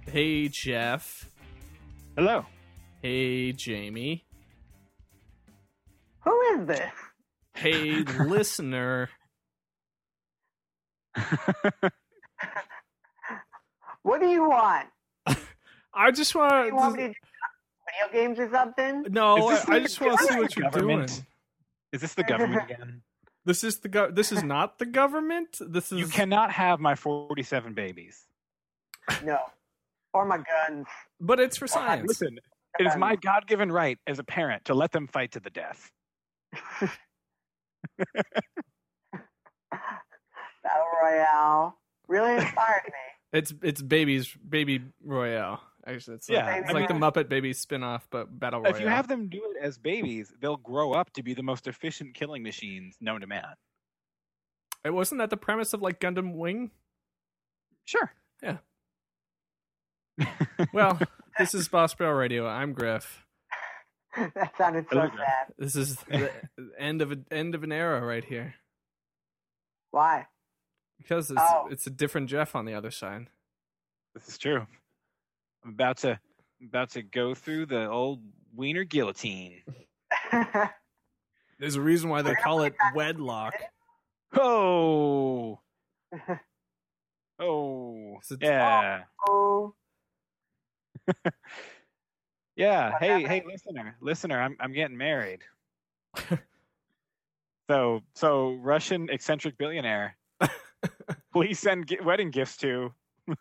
Hey, Jeff. Hello. Hey, Jamie. Who is this? Hey, listener. What do you want? I just You want want to... me to do video games or something? No, Is this I the just want to see what you're government? doing. Is this the government again? This is This is not the government. This is... You cannot have my 47 babies. No. Or my guns. But it's for science. Listen, it is my God-given right as a parent to let them fight to the death. Battle Royale really inspired me. It's Baby Royale. Actually, it's Yeah, like, it's I like the mean- Muppet Babies spin-off, but Battle Royale. If you have them do it as babies, they'll grow up to be the most efficient killing machines known to man. It wasn't that the premise of like Gundam Wing? Sure. Yeah. Well, this is Boss Barrel Radio. I'm Griff. That sounded so Hello, Griff. sad. This is the end of an era right here. Why? Because it's a different Jeff on the other side. This is true. I'm about to go through the old wiener guillotine. There's a reason why they call it wedlock. Oh. Oh. Is it- Yeah. Oh, Yeah. What Hey, happened? listener, I'm getting married. So Russian eccentric billionaire. Please send wedding gifts to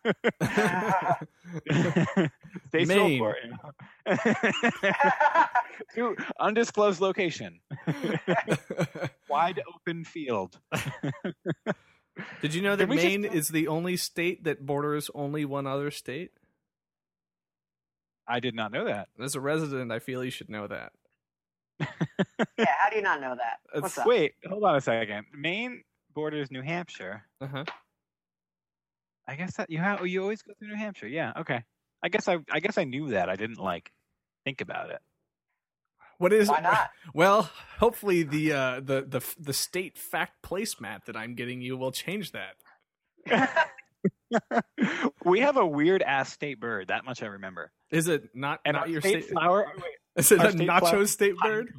Stay still Maine. for it. To undisclosed location. Wide open field. Did you know that Can we just- Maine is the only state that borders only one other state? I did not know that. As a resident, I feel you should know that. yeah, how do you not know that? It's- What's up? Wait, hold on a second. Maine borders New Hampshire. Uh-huh. I guess that you always go through New Hampshire. Yeah, okay. I guess I knew that. I didn't think about it. What is Why not? Well, hopefully the state fact placemat that I'm getting you will change that. We have a weird ass state bird. That much I remember. Is it not And not our your state state? flower. Wait, Is it our a state nacho flower- state bird?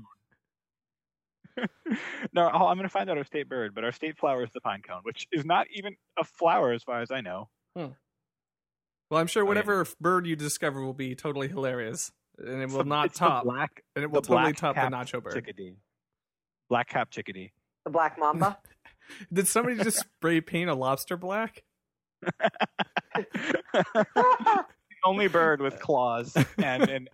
No, I'm going to find out our state bird, but our state flower is the pine cone, which is not even a flower as far as I know. Well, I'm sure Oh, yeah. whatever bird you discover will be totally hilarious, and it will not It's the top, black, and it will the totally top the black-capped nacho bird. chickadee. Black cap chickadee. The Black Mamba? Did somebody just spray paint a lobster black? The only bird with claws and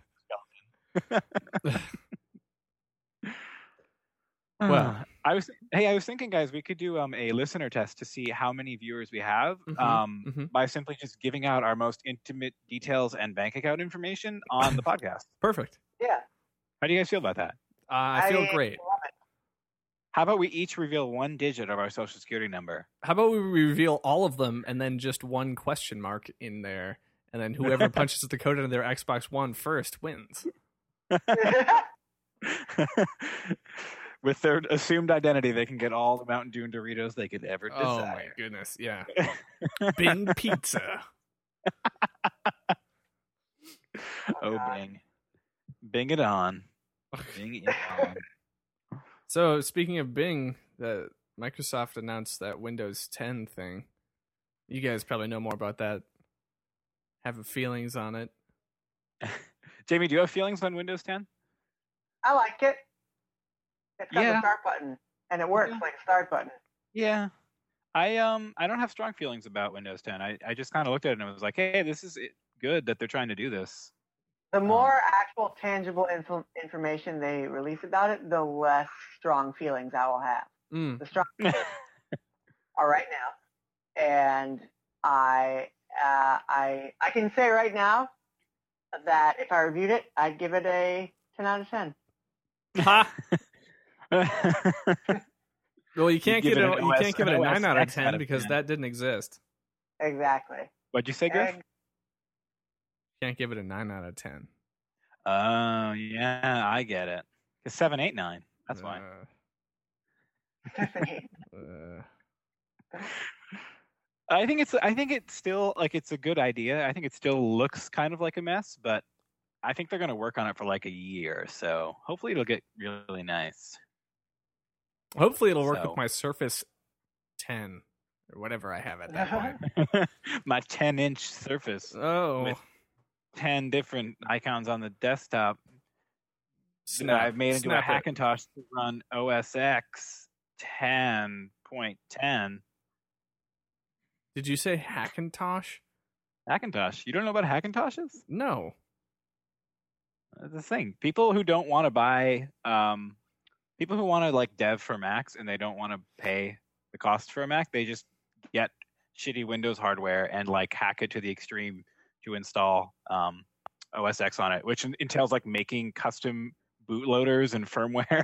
Well. I was thinking, guys, we could do a listener test to see how many viewers we have Mhm. by simply just giving out our most intimate details and bank account information on the podcast. Perfect. Yeah. How do you guys feel about that? I feel great. love it. How about we each reveal one digit of our social security number? How about we reveal all of them and then just one question mark in there, and then whoever punches the code into their Xbox One first wins. With their assumed identity, they can get all the Mountain Dew and Doritos they could ever desire. Oh my goodness, yeah. Bing Pizza. Oh, Bing. Bing it on. Bing it on. So speaking of Bing, the Microsoft announced that Windows 10 thing. You guys probably know more about that. Have feelings on it. Jamie, do you have feelings on Windows 10? I like it. It's got Yeah. the start button, and it works Yeah. like a start button. Yeah. I don't have strong feelings about Windows 10. I just kind of looked at it and was like, hey, this is good that they're trying to do this. The more actual, tangible information they release about it, the less strong feelings I will have. Mm. The strong are right now, and I can say right now that if I reviewed it, I'd give it a 10 out of 10. Ha! Well, you can't give give it it. an You OS can't give it a 9 out of X out 10 of because 10. that didn't exist. Exactly. What'd you say, Griff? And Can't give it a 9 out of 10. Oh, yeah, I get it. It's 7, 8, 9. That's why. Uh, I think it's still like it's a good idea. I think it still looks kind of like a mess, but I think they're going to work on it for like a year. So hopefully it'll get really nice. Hopefully it'll work So- with my Surface 10 or whatever I have at that point. My 10-inch Surface Oh, with 10 different icons on the desktop that snap. I've made into a Snap it. Hackintosh to run OS X 10.10. Did you say Hackintosh? Hackintosh. You don't know about Hackintoshes? No. That's the thing. People who don't want to buy, people who want to like dev for Macs and they don't want to pay the cost for a Mac, they just get shitty Windows hardware and like hack it to the extreme to install OS X on it, which entails like making custom bootloaders and firmware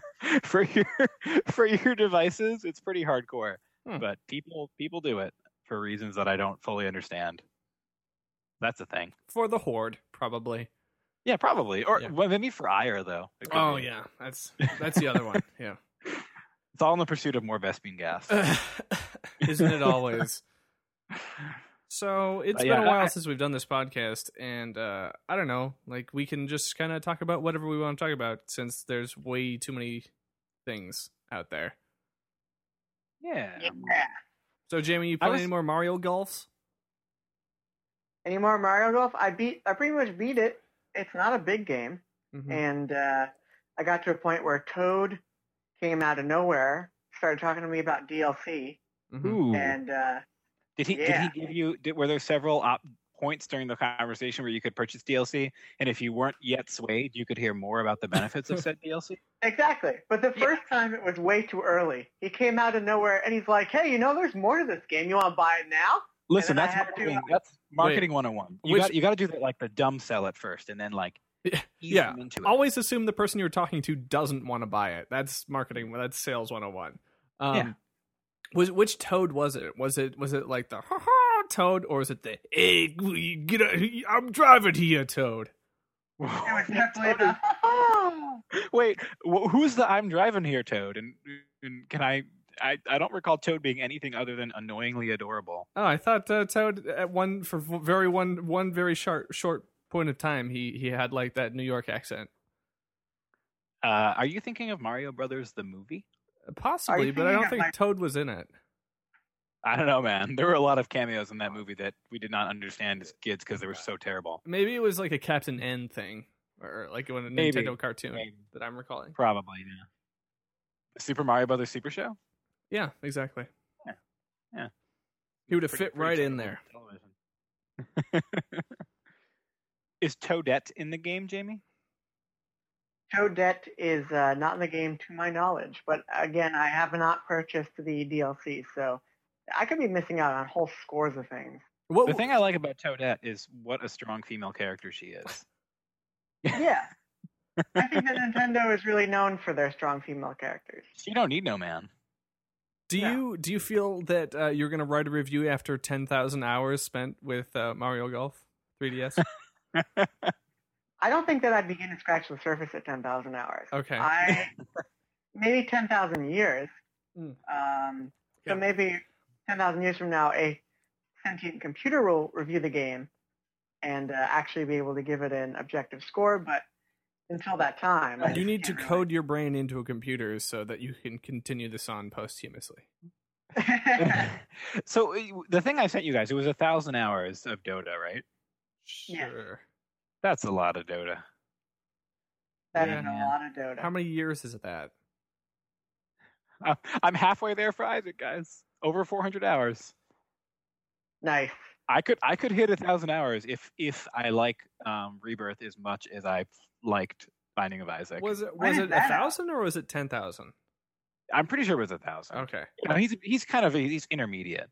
for your devices. It's pretty hardcore, but people do it for reasons that I don't fully understand. That's a thing. For the Horde, probably. Yeah, probably. Or Yeah. well, maybe for Ire though. It could Oh be. yeah, that's the other one. Yeah. It's all in the pursuit of more Vespine gas. Isn't it always? So it's Yeah, been a while I- since we've done this podcast, and I don't know, like we can just kind of talk about whatever we want to talk about, since there's way too many things out there. Yeah. Yeah. So Jamie, you I play was- any more Mario Golfs? Any more Mario Golf? I pretty much beat it. It's not a big game, Mhm. and I got to a point where Toad came out of nowhere, started talking to me about DLC, Mhm. Ooh. and Did he yeah. give you? Were there several points during the conversation where you could purchase DLC, and if you weren't yet swayed, you could hear more about the benefits of said DLC? exactly. But the first time it was way too early. He came out of nowhere and he's like, "Hey, there's more to this game. You want to buy it now?" Listen, then I that's had to- marketing. That's marketing 101. You Which- got to do that like the dumb sell it first, and then like ease Yeah. them into it. Always assume the person you're talking to doesn't want to buy it. That's marketing. That's sales 101. Yeah. Which Toad was it? Was it like the ha ha Toad, or was it the hey get I'm driving here Toad? It was definitely the Wait, who's the I'm driving here Toad? And can I don't recall Toad being anything other than annoyingly adorable. Oh, I thought Toad at one very short point of time he had like that New York accent. Are you thinking of Mario Brothers the movie? Possibly, you but I thinking don't of, think like- Toad was in it. I don't know, man. There were a lot of cameos in that movie that we did not understand as kids because they were so terrible. Maybe it was like a Captain N thing, or like a Maybe. Nintendo cartoon Maybe. that I'm recalling. Probably, yeah. Super Mario Brothers Super Show? Yeah, exactly. Yeah. He would have Pretty- fit pretty right in terrible there. television. Is Toadette in the game, Jamie? Toadette is not in the game to my knowledge, but again, I have not purchased the DLC, so I could be missing out on whole scores of things. What, The thing I like about Toadette is what a strong female character she is. Yeah. I think that Nintendo is really known for their strong female characters. She don't need no man. do you feel that you're going to write a review after 10,000 hours spent with Mario Golf 3DS? I don't think that I'd begin to scratch the surface at 10,000 hours. Okay. Maybe 10,000 years. Mm. So Yeah. maybe 10,000 years from now, a sentient computer will review the game and actually be able to give it an objective score. But until that time, I You just need to can't code your brain into a computer so that you can continue this on posthumously. really- So the thing I sent you guys, it was 1,000 hours of Dota, right? Yeah. Sure. That's a lot of Dota. That Yeah. is a lot of Dota. How many years is that? I'm halfway there for Isaac, guys. Over 400 hours. Nice. I could hit 1,000 hours if I like Rebirth as much as I liked Binding of Isaac. Was When is it that 1,000 or was it 10,000? I'm pretty sure it was 1,000. Okay. You know, he's intermediate.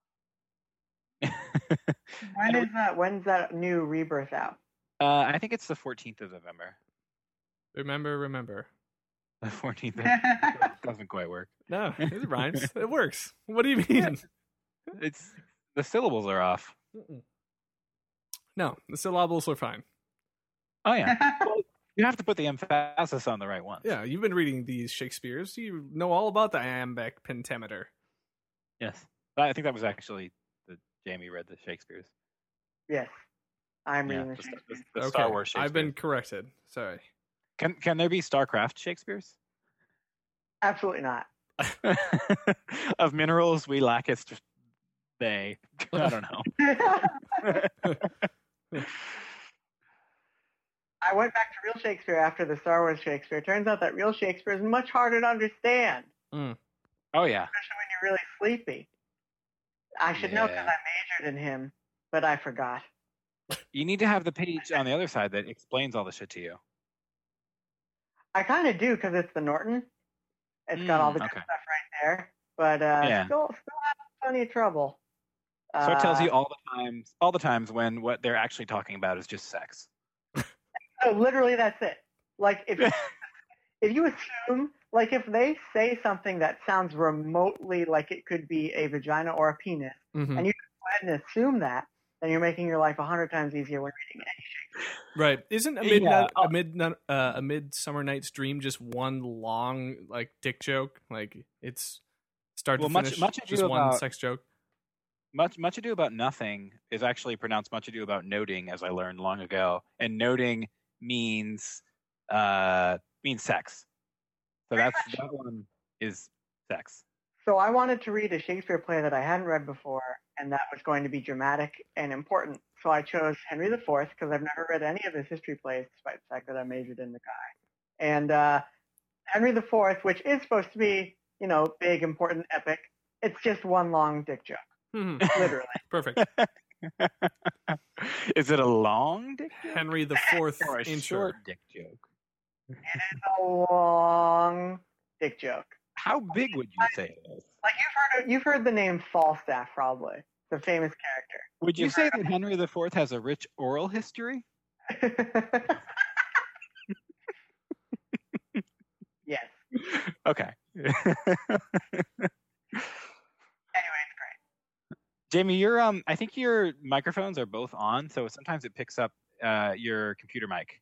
When's that new Rebirth out? I think it's the 14th of November. Remember. The 14th doesn't quite work. No, it rhymes. It works. What do you mean? It's the syllables are off. Mm-mm. No, the syllables are fine. Oh yeah. Well, you have to put the emphasis on the right one. Yeah, you've been reading these Shakespeare's. You know all about the iambic pentameter. Yes. But I think that was actually the Jamie read the Shakespeare's. Yes, I'm Yeah, reading the the, Shakespeare. the Okay, Star Wars Shakespeare. I've been corrected. Sorry. Can there be StarCraft Shakespeare's? Absolutely not. Of minerals we lackest they. I don't know. I went back to real Shakespeare after the Star Wars Shakespeare. Turns out that real Shakespeare is much harder to understand, Mm. Oh yeah. especially when you're really sleepy. I should know because Yeah. I majored in him, but I forgot. You need to have the page on the other side that explains all the shit to you. I kind of do because it's the Norton. It's got all the good okay. stuff right there, but Yeah. still have plenty of trouble. So it tells you all the times when what they're actually talking about is just sex. No, literally that's it. Like if you assume, like if they say something that sounds remotely like it could be a vagina or a penis, Mhm. and you go ahead and assume that, then you're making your life 100 times easier when reading it. Right. Isn't a Midsummer Night's Dream just one long like dick joke? Like it's start to finish much just ado one about sex joke. Much ado about nothing is actually pronounced much ado about noting, as I learned long ago. And noting means sex. So that one is sex. So I wanted to read a Shakespeare play that I hadn't read before, and that was going to be dramatic and important. So I chose Henry IV because I've never read any of his history plays, despite the fact that I majored in the guy. And Henry IV, which is supposed to be, big, important, epic, it's just one long dick joke, Mhm. literally. Perfect. Is it a long dick joke? Henry IV Or a intro. short dick joke? A long dick joke. How big would you say it is? Like you've heard the name Falstaff, probably, the famous Would you say that Henry IV has a rich oral history? character. Yes. Okay. Anyway, it's great. Jamie, I think your microphones are both on, so sometimes it picks up your computer mic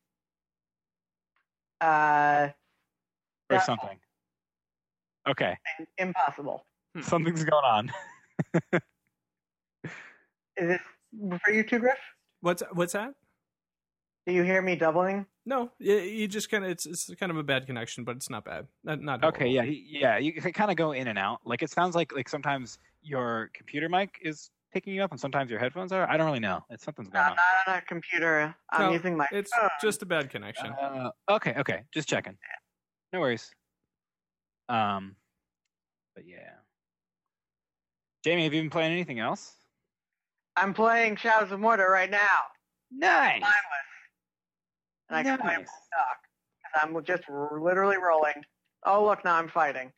or That's something. Okay, impossible. something's going on. Is this for you too, Griff? What's that? Do you hear me doubling? No, you just kind of it's kind of a bad connection, but it's not bad. Not Okay, horrible. yeah. You can kind of go in and out. Like it sounds like sometimes your computer mic is picking you up, and sometimes your headphones are. I don't really know. Something's going I'm not on a computer. I'm No, using my It's phone. just a bad connection. on. Okay. Just checking. No worries. But yeah. Jamie, have you been playing anything else? I'm playing Shadows of Mordor right now. Nice. Mindless. And I can play Nice. stuck. I'm just literally rolling. Oh, look, now I'm fighting.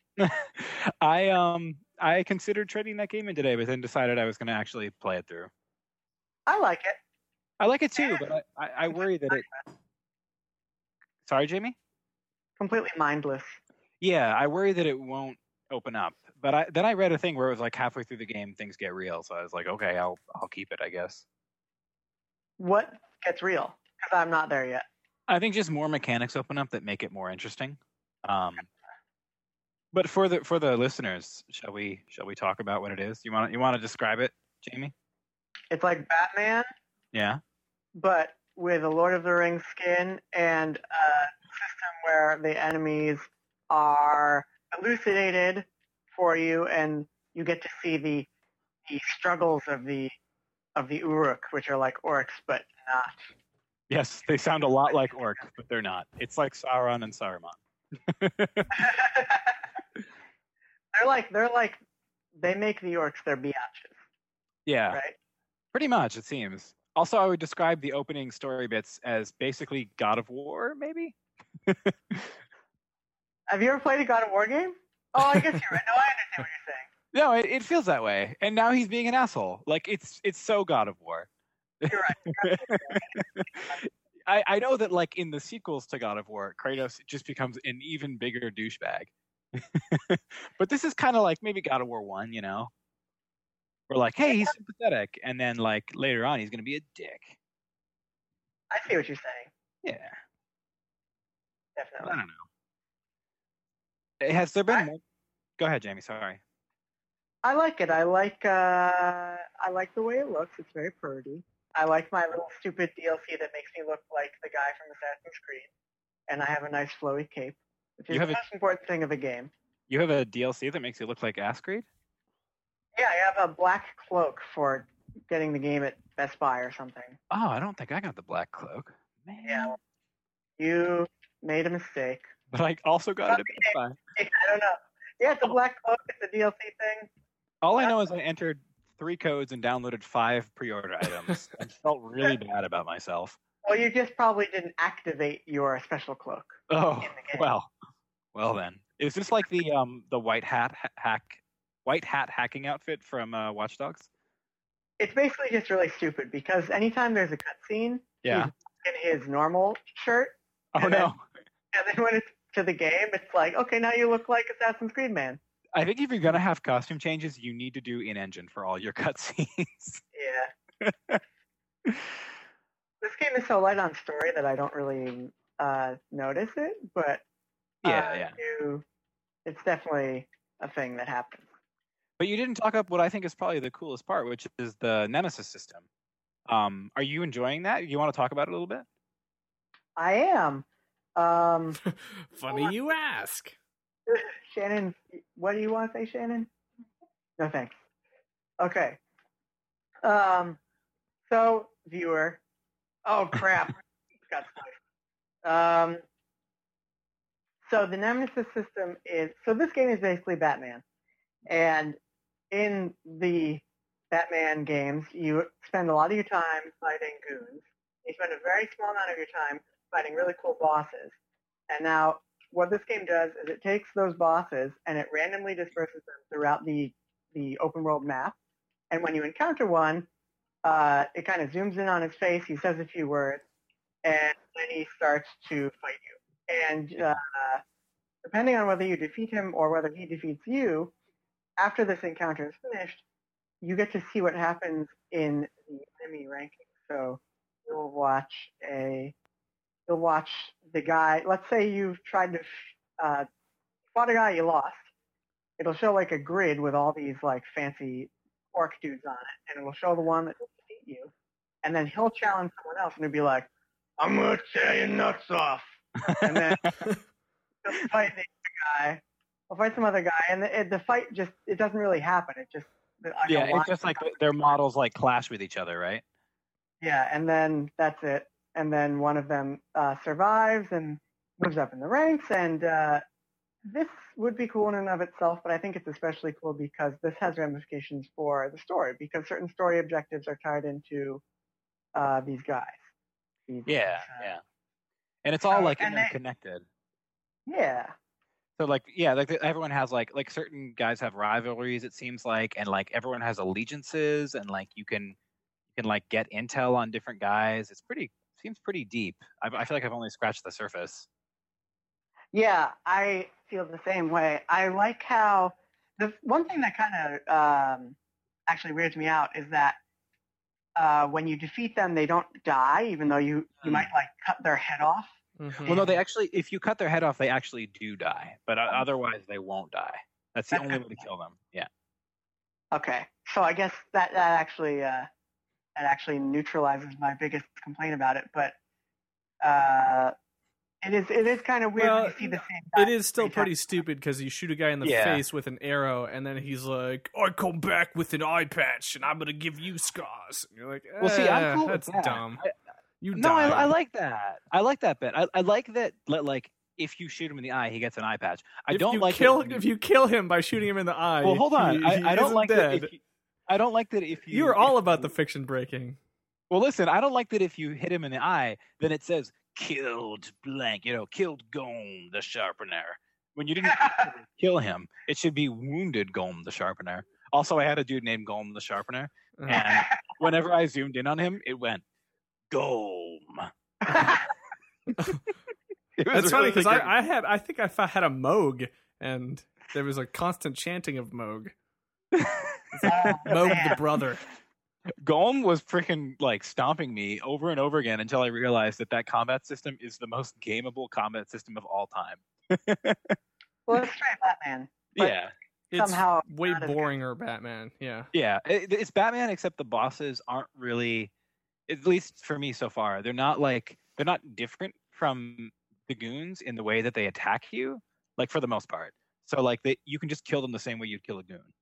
I considered trading that game in today, but then decided I was going to actually play it through. I like it. I like it too, but I worry that it. Sorry, Jamie. Completely mindless. Yeah, I worry that it won't open up. But then I read a thing where it was like halfway through the game things get real, so I was like, okay, I'll keep it, I guess. What gets real? Because I'm not there yet. I think just more mechanics open up that make it more interesting. But for the listeners, shall we talk about what it is? You want to describe it, Jamie? It's like Batman, Yeah. but with a Lord of the Rings skin and a system where the enemies are elucidated for you, and you get to see the struggles of the Uruk, which are like orcs, but not. Yes, they sound a lot like orcs, but they're not. It's like Sauron and Saruman. They're like they make the orcs their biatches, Yeah, right? pretty much it seems. Also, I would describe the opening story bits as basically God of War, maybe. Have you ever played a God of War game? Oh, I guess you're right. No, I understand what you're saying. No, it feels that way. And now he's being an asshole. Like it's so God of War. You're right. I know that like in the sequels to God of War, Kratos just becomes an even bigger douchebag. But this is kind of like maybe God of War 1, you know? We're like, hey, he's sympathetic, and then like later on he's gonna be a dick. I see what you're saying. Yeah. I Definitely. don't know. Has there been more? Go ahead, Jamie, sorry. I like it. I like the way it looks. It's very pretty. I like my little stupid DLC that makes me look like the guy from Assassin's Creed, and I have a nice flowy cape, which is You the have a- most important thing of the game. You have a DLC that makes you look like Ascreed? Yeah, I have a black cloak for getting the game at Best Buy or something. Oh, I don't think I got the black cloak. Man. Yeah, you made a mistake. But I also got it at Best Buy. I don't know. Yeah, it's a black cloak. It's a DLC thing. All I know is I entered 3 codes and downloaded 5 pre-order items. I felt really bad about myself. Well, you just probably didn't activate your special cloak. Oh, in the game. well then. Is this like the white hat hacking outfit from Watch Dogs? It's basically just really stupid because anytime there's a cutscene, Yeah. he's in his normal shirt, Oh and then- no. and then when it's to the game, it's like, okay, now you look like Assassin's Creed man. I think if you're gonna have costume changes, you need to do in-engine for all your cutscenes. Yeah. This game is so light on story that I don't really notice it, but Yeah. it's definitely a thing that happens. But you didn't talk up what I think is probably the coolest part, which is the Nemesis system. Are you enjoying that? You want to talk about it a little bit? I am. Funny you ask. Shannon, what do you want to say, Shannon? No thanks. Okay. So, viewer. Oh, crap. Got spliced. So the Nemesis system is, so this game is basically Batman. And in the Batman games, you spend a lot of your time fighting goons. You spend a very small amount of your time fighting really cool bosses. And now, what this game does is it takes those bosses and it randomly disperses them throughout the open world map. And when you encounter one, it kind of zooms in on his face, he says a few words, and then he starts to fight you. And depending on whether you defeat him or whether he defeats you, after this encounter is finished, you get to see what happens in the enemy ranking. So you'll watch the guy. Let's say you've tried to fought a guy you lost. It'll show like a grid with all these like fancy orc dudes on it, and it'll show the one that will defeat you, and then he'll challenge someone else, and he'll be like, "I'm gonna tear your nuts off," and then he'll fight the other guy. I'll fight some other guy, and the fight just it doesn't really happen. It just It's just like their models like clash with each other, right? Yeah, and then that's it. And then one of them survives and moves up in the ranks. And this would be cool in and of itself, but I think it's especially cool because this has ramifications for the story, because certain story objectives are tied into these guys. Yeah. And it's all like and they- interconnected. Yeah. So like everyone has like certain guys have rivalries, it seems like, and like everyone has allegiances, and like you can like get intel on different guys. Seems pretty deep. I feel like I've only scratched the surface. Yeah, I feel the same way. I like how the one thing that kind of actually weirds me out is that when you defeat them, they don't die, even though you might like cut their head off. Mhm. Well, no, if you cut their head off, they actually do die, but otherwise they won't die. That's the only way to kill them. Yeah. Okay, so I guess that actually neutralizes my biggest complaint about it, but it is kind of weird when you see the same guy. It is still every pretty time. stupid because you shoot a guy in the Yeah. face with an arrow, and then he's like, "I come back with an eye patch, and I'm gonna give you scars." And you're like, Well, see, I'm cool with that's that. dumb. You No, died. I like that. I like that bit. I like that. Like, if you shoot him in the eye, he gets an eye patch. I don't like if you kill him by shooting him in the eye. Well, hold on. he I don't isn't like dead. that. I don't like that if you. You were all about the fiction breaking. Well, listen. I don't like that if you hit him in the eye, then it says killed blank. Killed Gome the Sharpener. When you didn't kill him, it should be wounded Gome the Sharpener. Also, I had a dude named Gome the Sharpener, and whenever I zoomed in on him, it went Gome. That's funny because I think I had a Moog, and there was a constant chanting of Moog. Moog the brother. Gome was freaking like stomping me over and over again until I realized that combat system is the most gameable combat system of all time. Well, let's try Batman. But Yeah. It's somehow way not as good. boringer Batman. Yeah. Yeah, it's Batman, except the bosses aren't really, at least for me so far, they're not different from the goons in the way that they attack you, like for the most part. So like you can just kill them the same way you'd kill a goon.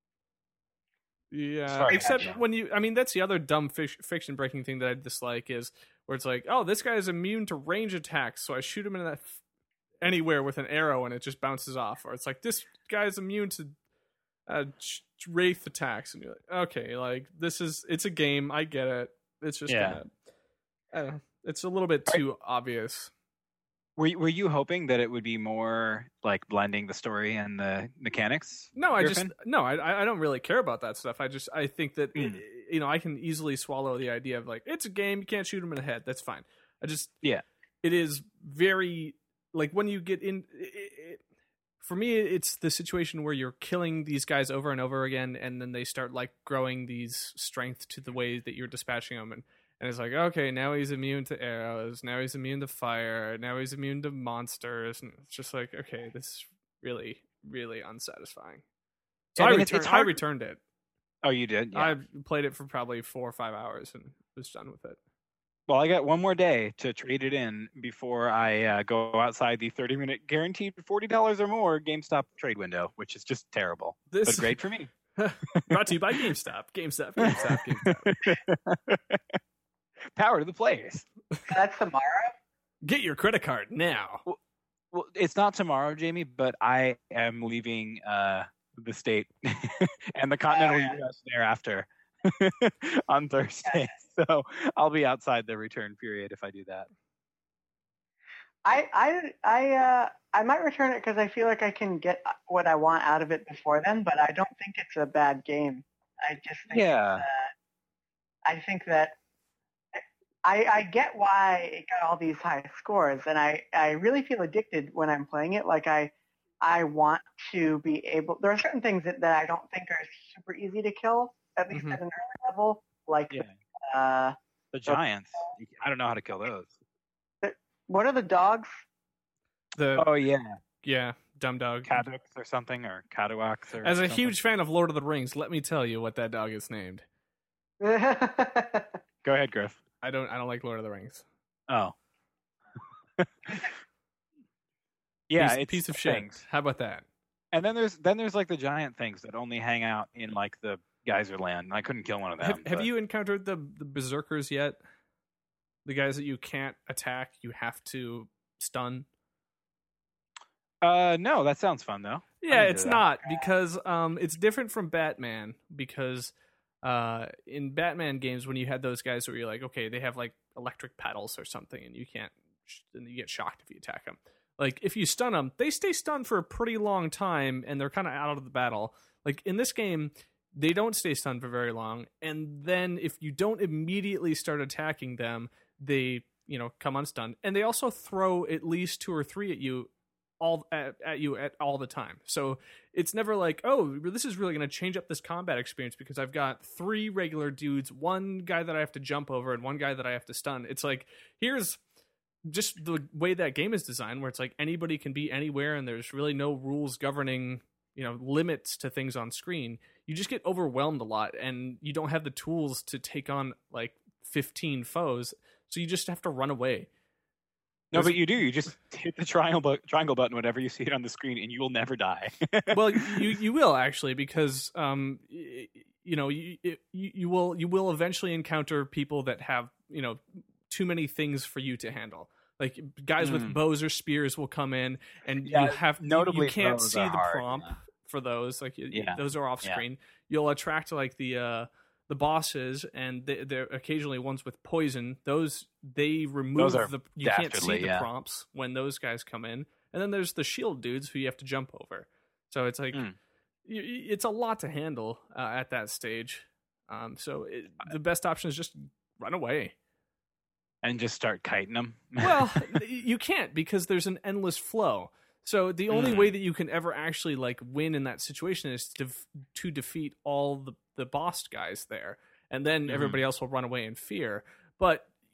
Yeah, Sorry, except gotcha. when I mean, that's the other dumb fiction breaking thing that I dislike is where it's like, oh, this guy is immune to range attacks, so I shoot him in that anywhere with an arrow and it just bounces off. Or it's like, this guy's immune to wraith attacks, and you're like, okay, like it's a game, I get it. It's just Yeah. I don't know, it's a little bit too obvious. Were you hoping that it would be more like blending the story and the mechanics? No, I Griffin? don't really care about that stuff. I think that I can easily swallow the idea of like, it's a game, you can't shoot him in the head. That's fine. It is very like when you get in. For me, it's the situation where you're killing these guys over and over again, and then they start like growing these strength to the way that you're dispatching them, and it's like, okay, now he's immune to arrows, now he's immune to fire, now he's immune to monsters, and it's just like, okay, this is really, really unsatisfying. So I mean, I returned it. Oh, you did? Yeah. I played it for probably 4 or 5 hours and was done with it. Well, I got one more day to trade it in before I go outside the 30-minute guaranteed $40 or more GameStop trade window, which is just terrible, but great for me. Brought to you by GameStop. GameStop. Power to the players. That's tomorrow? Get your credit card now. Well, it's not tomorrow, Jamie, but I am leaving the state and the continental U.S. thereafter on Thursday. So I'll be outside the return period if I do that. I might return it because I feel like I can get what I want out of it before then, but I don't think it's a bad game. I just think I think that I get why it got all these high scores, and I really feel addicted when I'm playing it. Like I want to be able. There are certain things that I don't think are super easy to kill, at least at an early level, like the giants. I don't know how to kill those. What are the dogs? Yeah, dumb dog. Cadux or something, or Caduax or As a something. huge fan of Lord of the Rings, let me tell you what that dog is named. Go ahead, Griff. I don't like Lord of the Rings. Oh. Yeah, it's piece of shit. things. How about that? And then there's like the giant things that only hang out in like the geyser land. And I couldn't kill one of them. Have you encountered the berserkers yet? The guys that you can't attack, you have to stun. No, that sounds fun though. Yeah, it's not because it's different from Batman because in Batman games when you had those guys where you're like, okay, they have like electric paddles or something, and you can't, and you get shocked if you attack them. Like if you stun them, they stay stunned for a pretty long time, and they're kind of out of the battle. Like in this game, they don't stay stunned for very long, and then if you don't immediately start attacking them, they come unstunned, and they also throw at least 2 or 3 at you. All the time. So it's never like, oh, this is really going to change up this combat experience because I've got 3 regular dudes, 1 guy that I have to jump over and 1 guy that I have to stun. It's like, here's just the way that game is designed, where it's like anybody can be anywhere and there's really no rules governing, limits to things on screen. You just get overwhelmed a lot and you don't have the tools to take on like 15 foes. So you just have to run away. No, but you do. You just hit the triangle button whenever you see it on the screen, and you will never die. Well, you will actually, because you will eventually encounter people that have too many things for you to handle. Like guys with bows or spears will come in, and you can't see the prompt for those. Like those are off screen. Yeah. You'll attract like the bosses, and they're occasionally ones with poison. They remove you can't see the prompts when those guys come in. And then there's the shield dudes who you have to jump over. So it's like it's a lot to handle at that stage. So the best option is just run away and just start kiting them. Well, you can't, because there's an endless flow. So the only way that you can ever actually like win in that situation is to defeat all the boss guys there, and then everybody else will run away in fear. But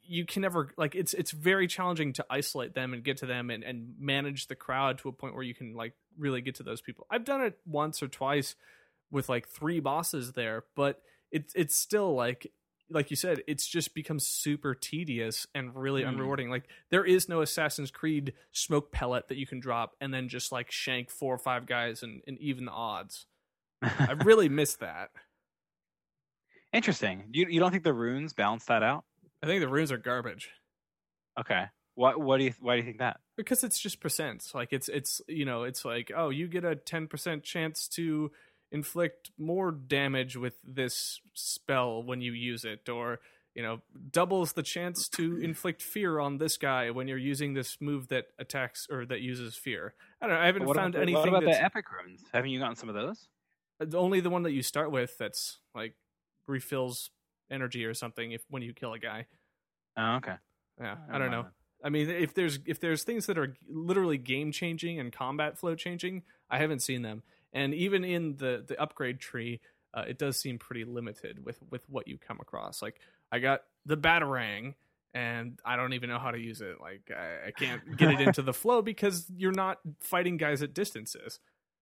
you can never like it's very challenging to isolate them and get to them and manage the crowd to a point where you can like really get to those people. I've done it once or twice with like 3 bosses there, but it's still like you said, it's just become super tedious and really unrewarding. Like there is no Assassin's Creed smoke pellet that you can drop and then just like shank 4 or 5 guys and even the odds. I really miss that. Interesting. You don't think the runes balance that out? I think the runes are garbage. Okay. Why do you think that? Because it's just percents. Like it's it's like, oh, you get a 10% chance to inflict more damage with this spell when you use it, or doubles the chance to inflict fear on this guy when you're using this move that attacks or that uses fear. I don't know. I haven't found anything. What about the epic runes? Haven't you gotten some of those? Only the one that you start with that's like refills energy or something when you kill a guy. Oh, okay. Yeah, I don't know. I mean, if there's things that are literally game changing and combat flow changing, I haven't seen them. And even in the upgrade tree, it does seem pretty limited with what you come across. Like I got the Batarang, and I don't even know how to use it. Like I can't get it into the flow because you're not fighting guys at distances.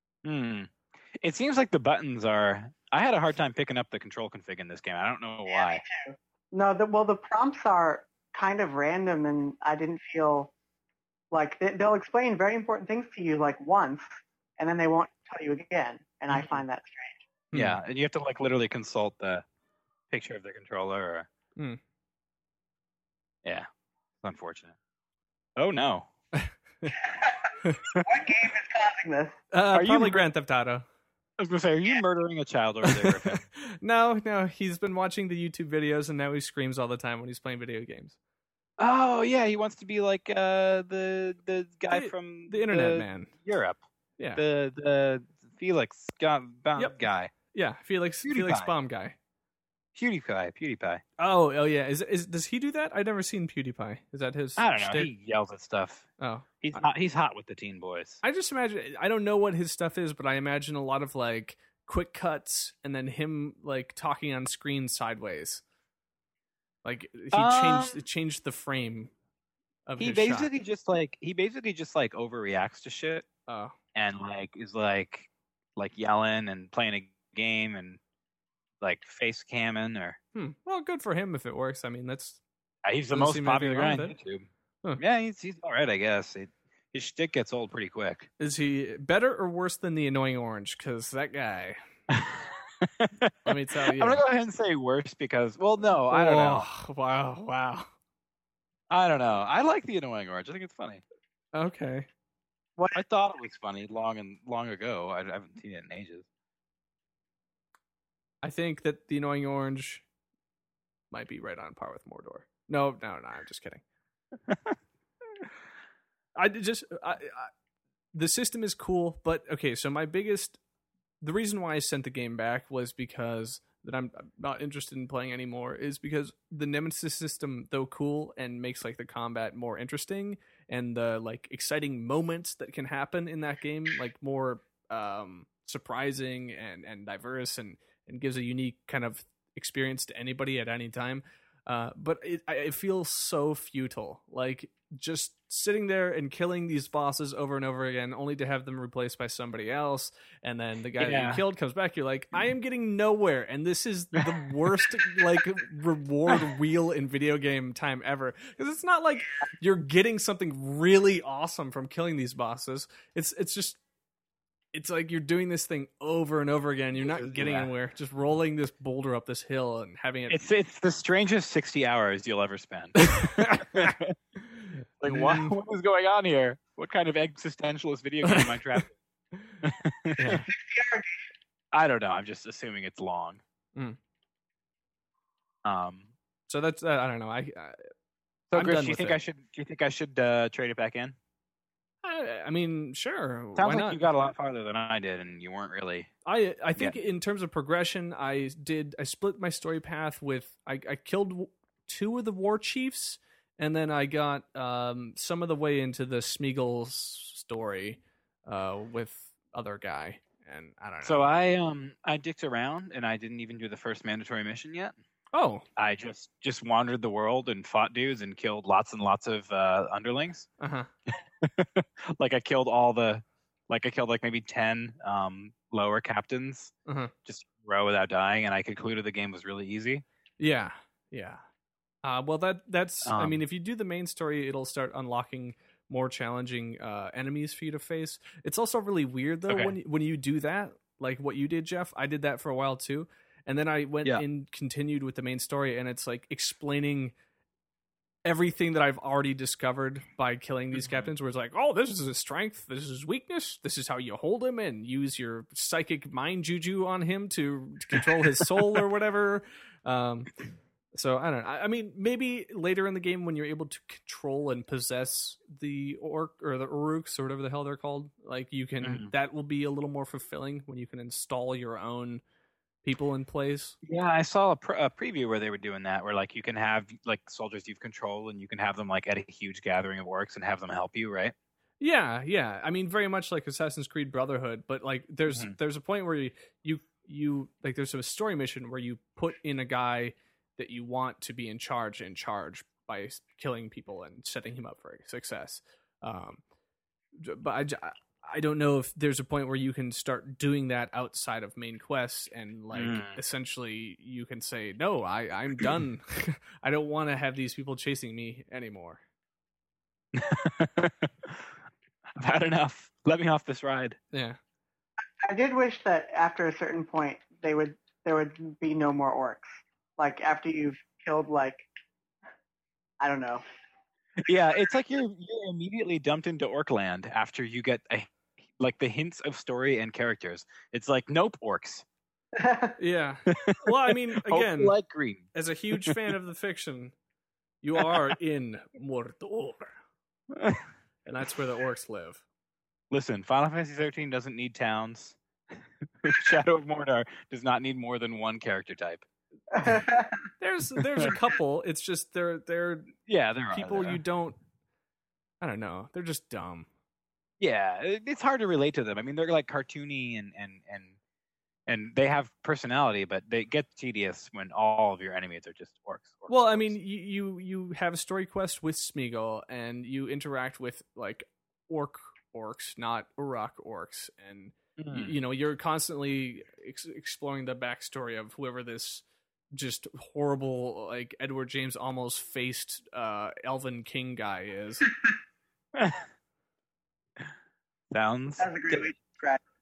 It seems like the buttons are. I had a hard time picking up the control config in this game. I don't know why. Yeah, me too. No, the prompts are kind of random, and I didn't feel like they'll explain very important things to you like once, and then they won't tell you again. And I find that strange. Yeah, and you have to like literally consult the picture of the controller. Yeah, it's unfortunate. Oh no. What game is causing this? Probably Grand Theft Auto. I was gonna say, are you murdering a child over there, Griffin? No, he's been watching the YouTube videos and now he screams all the time when he's playing video games. Oh yeah, he wants to be like the guy from the Internet Man, Europe. Yeah, the Felix guy. Yeah, Felix Bomb guy. PewDiePie. Oh yeah. Is does he do that? I've never seen PewDiePie. Is that his? I don't know. shtick? He yells at stuff. Oh, he's hot with the teen boys. I just imagine. I don't know what his stuff is, but I imagine a lot of like quick cuts and then him like talking on screen sideways. Like he changed the frame of his shot. He basically just overreacts to shit. Oh. And like is like yelling and playing a game and like face camming or. Well, good for him if it works. I mean, he's the most popular guy on with it. YouTube. Huh. Yeah, he's all right, I guess. His shtick gets old pretty quick. Is he better or worse than the Annoying Orange? Because that guy. Let me tell you. I'm gonna go ahead and say worse because, well, no, I don't know. Wow. I don't know. I like the Annoying Orange. I think it's funny. Okay. I thought it was funny long ago. I haven't seen it in ages. I think that the Annoying Orange might be right on par with Mordor. No, I'm just kidding. The system is cool, but okay, so the reason why I sent the game back was because that I'm not interested in playing anymore is because the Nemesis system, though cool and makes like the combat more interesting and the like exciting moments that can happen in that game like more surprising and diverse and gives a unique kind of experience to anybody at any time. But it feels so futile. Like just sitting there and killing these bosses over and over again, only to have them replaced by somebody else. And then the guy that you killed comes back. You're like, I am getting nowhere. And this is the worst like reward wheel in video game time ever. Because it's not like you're getting something really awesome from killing these bosses. It's like you're doing this thing over and over again. You're not getting anywhere. Just rolling this boulder up this hill and having it. It's the strangest 60 hours you'll ever spend. Like, what is going on here? What kind of existentialist video game am I trapped in? I don't know. I'm just assuming it's long. So that's I don't know. So, Chris, do you think I should trade it back in? I mean, sure. Sounds why like not? you got a lot farther than I did, and you weren't really. I think in terms of progression, I split my story path with I killed 2 of the war chiefs, and then I got some of the way into the Smeagol story with other guy, and I don't know. So I dicked around, and I didn't even do the first mandatory mission yet. Oh, I just wandered the world and fought dudes and killed lots and lots of underlings. uh-huh. Like I killed like maybe 10 lower captains Uh-huh. just in a row without dying, and I concluded the game was really easy. Yeah. Well, that's. I mean, Um, if you do the main story, it'll start unlocking more challenging enemies for you to face. It's also really weird though Okay. when you do that, like what you did, Jeff. I did that for a while too, and then I went Yeah. and continued with the main story, and it's like explaining everything that I've already discovered by killing these Mhm. captains, where it's like, oh, this is his strength, this is his weakness, this is how you hold him and use your psychic mind juju on him to control his soul or whatever. So I don't know. I mean, maybe later in the game when you're able to control and possess the orc or the uruks or whatever the hell they're called, like you can, Mhm. that will be a little more fulfilling when you can install your own people in place. Yeah, I saw a preview where they were doing that, where like you can have like soldiers you've controlled, and you can have them like at a huge gathering of orcs and have them help you, right? Yeah. I mean, very much like Assassin's Creed Brotherhood, but like there's Mhm. there's a point where you like there's a story mission where you put in a guy that you want to be in charge by killing people and setting him up for success. But I don't know if there's a point where you can start doing that outside of main quests and like essentially you can say, no, I'm done. I don't want to have these people chasing me anymore. I've had enough. Let me off this ride. Yeah. I did wish that after a certain point there would be no more orcs. Like after you've killed like I don't know. Yeah, it's like you're immediately dumped into Orcland after you get like the hints of story and characters. It's like, nope, orcs. Yeah. Well, I mean, Hope again, you like green. as a huge fan of the fiction, you are in Mordor. And that's where the orcs live. Listen, Final Fantasy 13 doesn't need towns. Shadow of Mordor does not need more than one character type. There's a couple. It's just they're Yeah, there are people there. you don't. I don't know. They're just dumb. Yeah, it's hard to relate to them. I mean, they're like cartoony and they have personality, but they get tedious when all of your enemies are just orcs. Well, I mean, you have a story quest with Smeagol, and you interact with like orcs, not Uruk orcs, and you know you're constantly exploring the backstory of whoever this just horrible like Edward James almost faced Elven King guy is. Sounds That's a great way to describe it.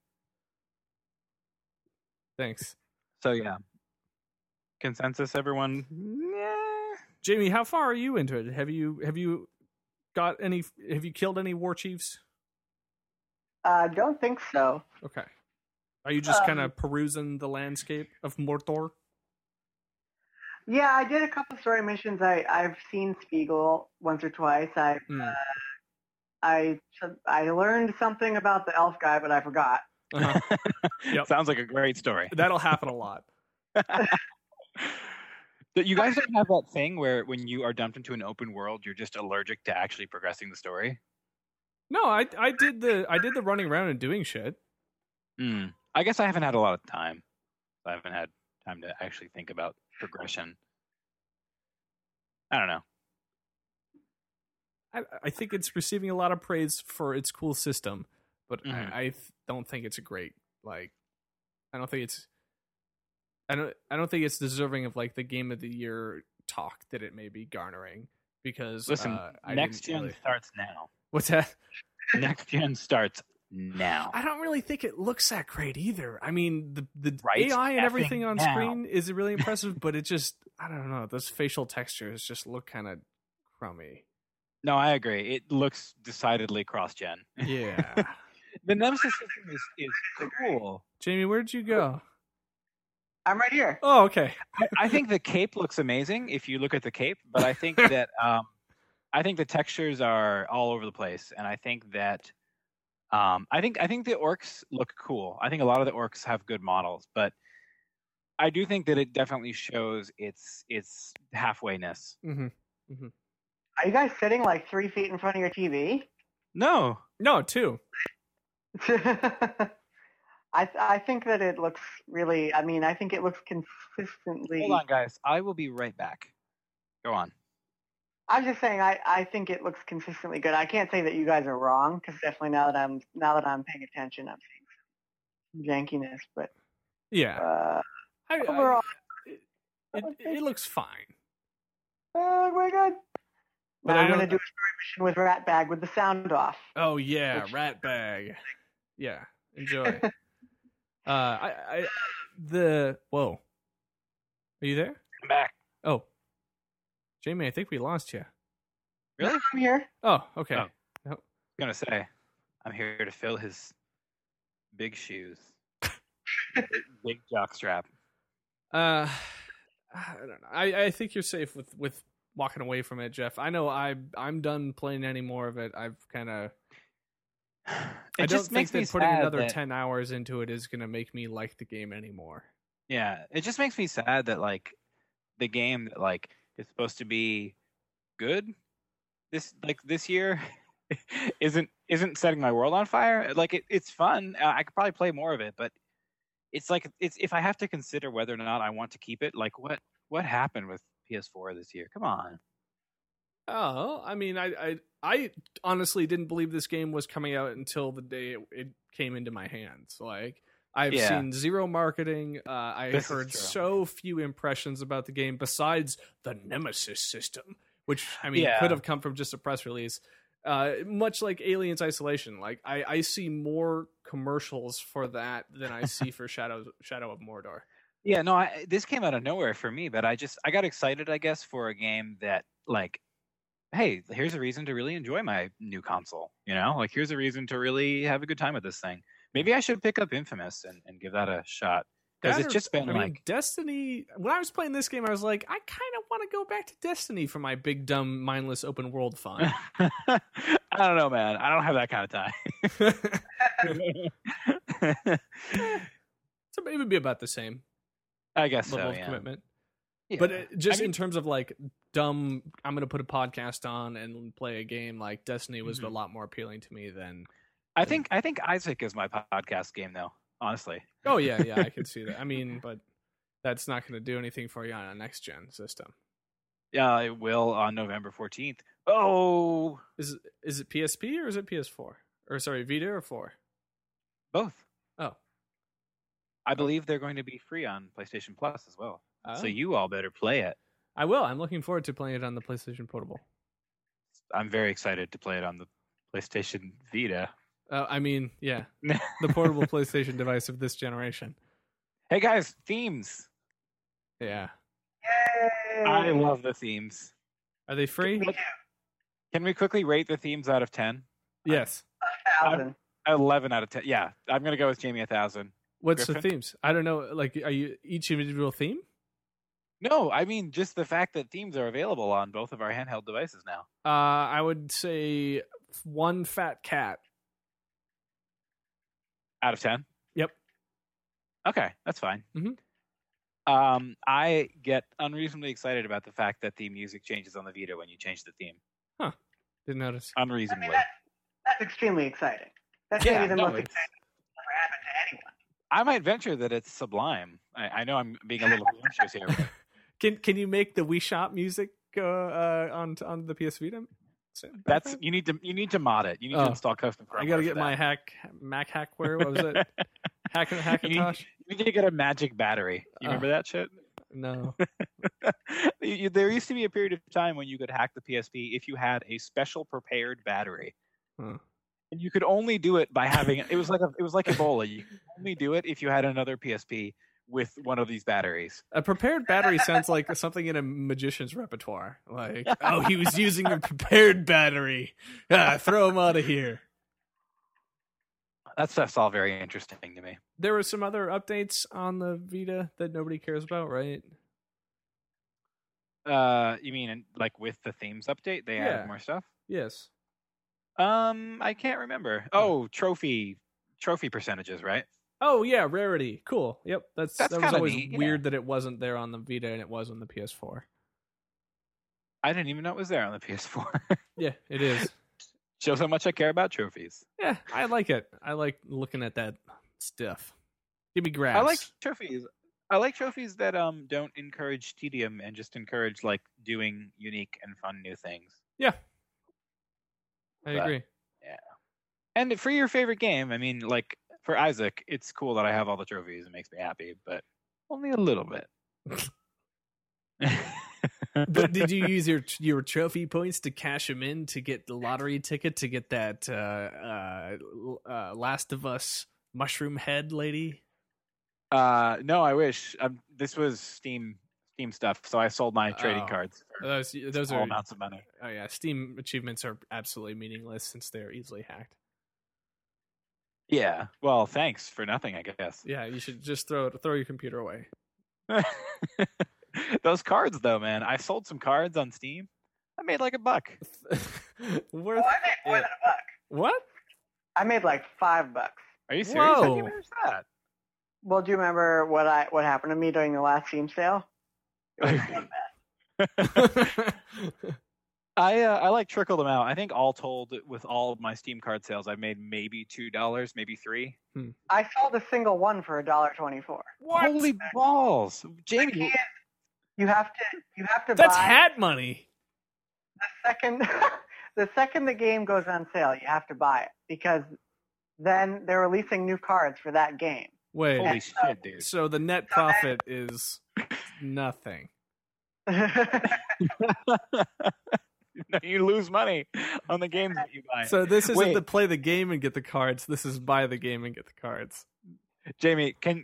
Thanks, so. Yeah, consensus, everyone. Yeah. Jamie. How far are you into it? Have you got any? Have you killed any war chiefs? I don't think so. Okay. Are you just kind of perusing the landscape of Mordor? Yeah, I did a couple story missions. I've seen Spiegel once or twice. I learned something about the elf guy, but I forgot. Uh-huh. Yep. Sounds like a great story. That'll happen a lot. You guys don't have that thing where when you are dumped into an open world, you're just allergic to actually progressing the story? No, I did the running around and doing shit. I guess I haven't had a lot of time. I haven't had time to actually think about progression. I don't know. I think it's receiving a lot of praise for its cool system, but Mhm. I don't think it's a great like. I don't think it's deserving of like the game of the year talk that it may be garnering because Listen, I next didn't gen really- starts now. What's that? Next gen starts now. I don't really think it looks that great either. I mean, the Right AI and everything effing on now. screen is really impressive, but it just I don't know. Those facial textures just look kind of crummy. No, I agree. It looks decidedly cross-gen. Yeah. The Nemesis system is cool. Jamie, where'd you go? I'm right here. Oh, okay. I think the cape looks amazing if you look at the cape, but I think that I think the textures are all over the place, and I think that I think the orcs look cool. I think a lot of the orcs have good models, but I do think that it definitely shows its halfwayness. Mm-hmm. Are you guys sitting like 3 feet in front of your TV? No, No, two. I think that it looks really. I mean, I think it looks consistently. Hold on, guys. I will be right back. Go on. I was just saying, I think it looks consistently good. I can't say that you guys are wrong because definitely now that I'm paying attention, I'm seeing some jankiness. But Yeah. overall, it looks fine. We're good. But Now I'm going to do a story mission with Ratbag with the sound off. Oh yeah, Ratbag. Yeah, enjoy. Whoa. Are you there? I'm back. Oh, Jamie, I think we lost you. Really? I'm here. Oh, okay. Oh. I was gonna say, I'm here to fill his big shoes. big jockstrap. I don't know. I think you're safe with walking away from it, Jeff. I know I'm done playing any more of it. I've kind of. I don't think that putting another 10 hours into it is going to make me like the game anymore. Yeah, it just makes me sad that like the game that like is supposed to be good this year isn't setting my world on fire. Like it's fun. I could probably play more of it, but it's like if I have to consider whether or not I want to keep it, like what happened with PS4 this year? Come on. Oh, I mean, I honestly didn't believe this game was coming out until the day it came into my hands. Like, I've seen zero marketing. I heard so few impressions about the game besides the Nemesis system, which, I mean, could have come from just a press release. Much like Aliens Isolation, like I see more commercials for that than I see for Shadow of Mordor. Yeah, no, this came out of nowhere for me, but I got excited, I guess, for a game that like, hey, here's a reason to really enjoy my new console. You know, like here's a reason to really have a good time with this thing. Maybe I should pick up Infamous and give that a shot. Because it's just been like Destiny. When I was playing this game, I was like, I kind of want to go back to Destiny for my big, dumb, mindless open world fun. I don't know, man. I don't have that kind of time. So maybe be about the same. I guess level so, of commitment. Yeah. But just in terms of like dumb, I'm going to put a podcast on and play a game. Like Destiny was a lot more appealing to me than. I think Isaac is my podcast game, though. Honestly. Oh yeah, I can see that. I mean, but that's not going to do anything for you on a next gen system. Yeah, it will on November 14th. Oh, is it PSP or is it PS4? Or sorry, Vita or 4? Both. Oh, I believe they're going to be free on PlayStation Plus as well. Oh. So you all better play it. I will. I'm looking forward to playing it on the PlayStation Portable. I'm very excited to play it on the PlayStation Vita. I mean, yeah, the portable PlayStation device of this generation. Hey guys, themes. Yeah. Yay! I love the themes. Are they free? Me too. Can we quickly rate the themes out of 10? Yes. 1,000. 11 out of 10. Yeah, I'm going to go with Jamie 1,000. What's Griffin? the themes? I don't know. Like, are you each individual theme? No, I mean just the fact that themes are available on both of our handheld devices now. I would say one fat cat. Out of 10? Yep. Okay, that's fine. Mm-hmm. I get unreasonably excited about the fact that the music changes on the Vita when you change the theme. Huh. Didn't notice. Unreasonably. I mean, that's extremely exciting. That's maybe the most exciting thing that's ever happened to anyone. I might venture that it's sublime. I know I'm being a little presumptuous here. But Can you make the Wii Shop music on the PS Vita? that's you need to mod it. You need to install custom firmware. I gotta get for my that. Mac Hackware. What was it? Hackintosh? You need to get a magic battery. You remember that shit? No. There used to be a period of time when you could hack the PSP if you had a special prepared battery. Huh. And you could only do it by having it was like Ebola. You could only do it if you had another PSP with one of these batteries. A prepared battery sounds like something in a magician's repertoire. Like, oh, he was using a prepared battery. Throw him out of here. That stuff's all very interesting to me. There were some other updates on the Vita that nobody cares about, right? You mean like with the themes update, they added more stuff? Yes. I can't remember. Oh, trophy percentages, right? Oh yeah, rarity. Cool. Yep. That was always neat, weird that it wasn't there on the Vita and it was on the PS4. I didn't even know it was there on the PS4. Yeah, it is. Shows how much I care about trophies. Yeah, I like it. I like looking at that stuff. Give me grass. I like trophies. I like trophies that don't encourage tedium and just encourage like doing unique and fun new things. Yeah, I But- agree. And for your favorite game, I mean, like for Isaac, it's cool that I have all the trophies. It makes me happy, but only a little bit. But did you use your trophy points to cash them in to get the lottery ticket to get that Last of Us mushroom head lady? No, I wish. This was Steam stuff, so I sold my trading Oh. cards for Those small are amounts of money. oh yeah. Steam achievements are absolutely meaningless since they're easily hacked. Yeah. Well, thanks for nothing, I guess. Yeah, you should just throw your computer away. Those cards, though, man. I sold some cards on Steam. I made like $1. Worth Oh, I made more it. than $1. What? I made like $5. Are you serious? How do you Whoa. manage that? Well, do you remember what happened to me during the last Steam sale? It was so bad. I like trickled them out. I think all told, with all of my Steam card sales, I made maybe $2, maybe $3. I sold a single one for $1.24. Holy balls, You Jamie! can't- You have to That's buy hat money. the second the second the game goes on sale. You have to buy it because then they're releasing new cards for that game. Wait. Holy shit, dude! So the net profit is nothing. No, you lose money on the games that you buy. So this isn't Wait. to play the game and get the cards. This is buy the game and get the cards. Jamie, can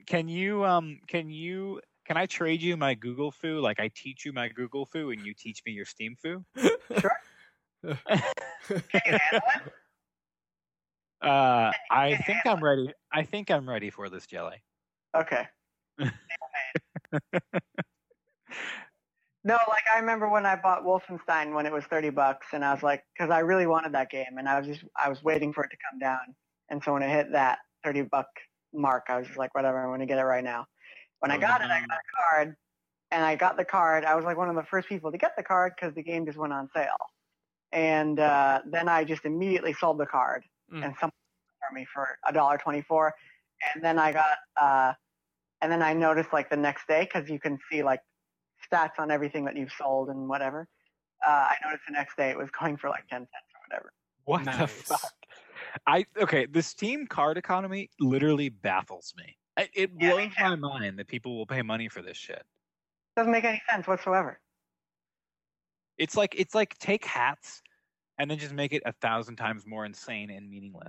I trade you my Google foo? Like I teach you my Google foo and you teach me your Steam foo? Sure. Can you handle it? I think I'm ready. I think I'm ready for this, Jelly. Okay. No, like I remember when I bought Wolfenstein when it was $30, and I was like, because I really wanted that game, and I was waiting for it to come down, and so when it hit that $30 mark, I was just like, whatever, I'm going to get it right now. When I got it, I got a card, and I got the card. I was like one of the first people to get the card because the game just went on sale, and then I just immediately sold the card, Mm. and someone for me for $1.24, and then I got, and then I noticed like the next day because you can see like stats on everything that you've sold and whatever. I noticed the next day it was going for like 10 cents or whatever. What the Nice. fuck? Okay, the Steam card economy literally baffles me. It Yeah, blows me too. my mind that people will pay money for this shit. Doesn't make any sense whatsoever. It's like take hats and then just make it 1,000 times more insane and meaningless.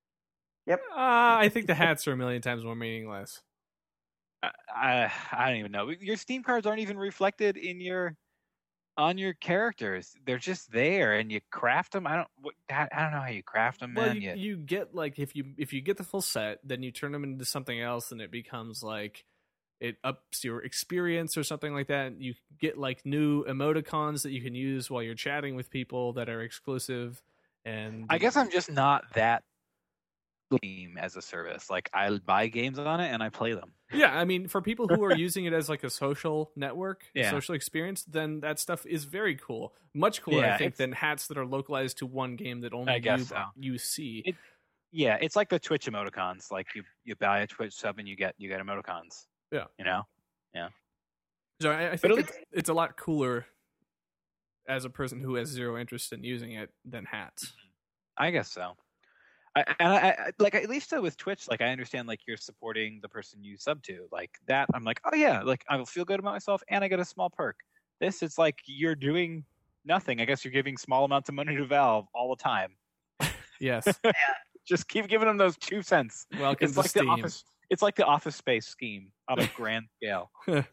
I think the hats are a million times more meaningless. I don't even know. Your Steam cards aren't even reflected on your characters. They're just there, and you craft them. I don't know how you craft them, Well, man. you get like if you get the full set, then you turn them into something else, and it becomes like it ups your experience or something like that. You get like new emoticons that you can use while you're chatting with people that are exclusive. And I guess I'm just not that game as a service. Like I buy games on it and I play them. yeah, I mean, for people who are using it as like a social network, Yeah. social experience, then that stuff is very cool. Much cooler, Yeah, I think, it's- than hats that are localized to one game that only I guess so. you see. Yeah, it's like the Twitch emoticons. Like you buy a Twitch sub and you get emoticons. Yeah. You know? So I But think at it's a lot cooler as a person who has zero interest in using it than hats. I guess so. I like at least with Twitch, like I understand like you're supporting the person you sub to, like that. I'm like, oh yeah, like I will feel good about myself, and I get a small perk. This, it's like you're doing nothing. I guess you're giving small amounts of money to Valve all the time. Yes. Just keep giving them those 2 cents. Welcome It's to like Steam. the office. It's like the Office Space scheme on a grand scale.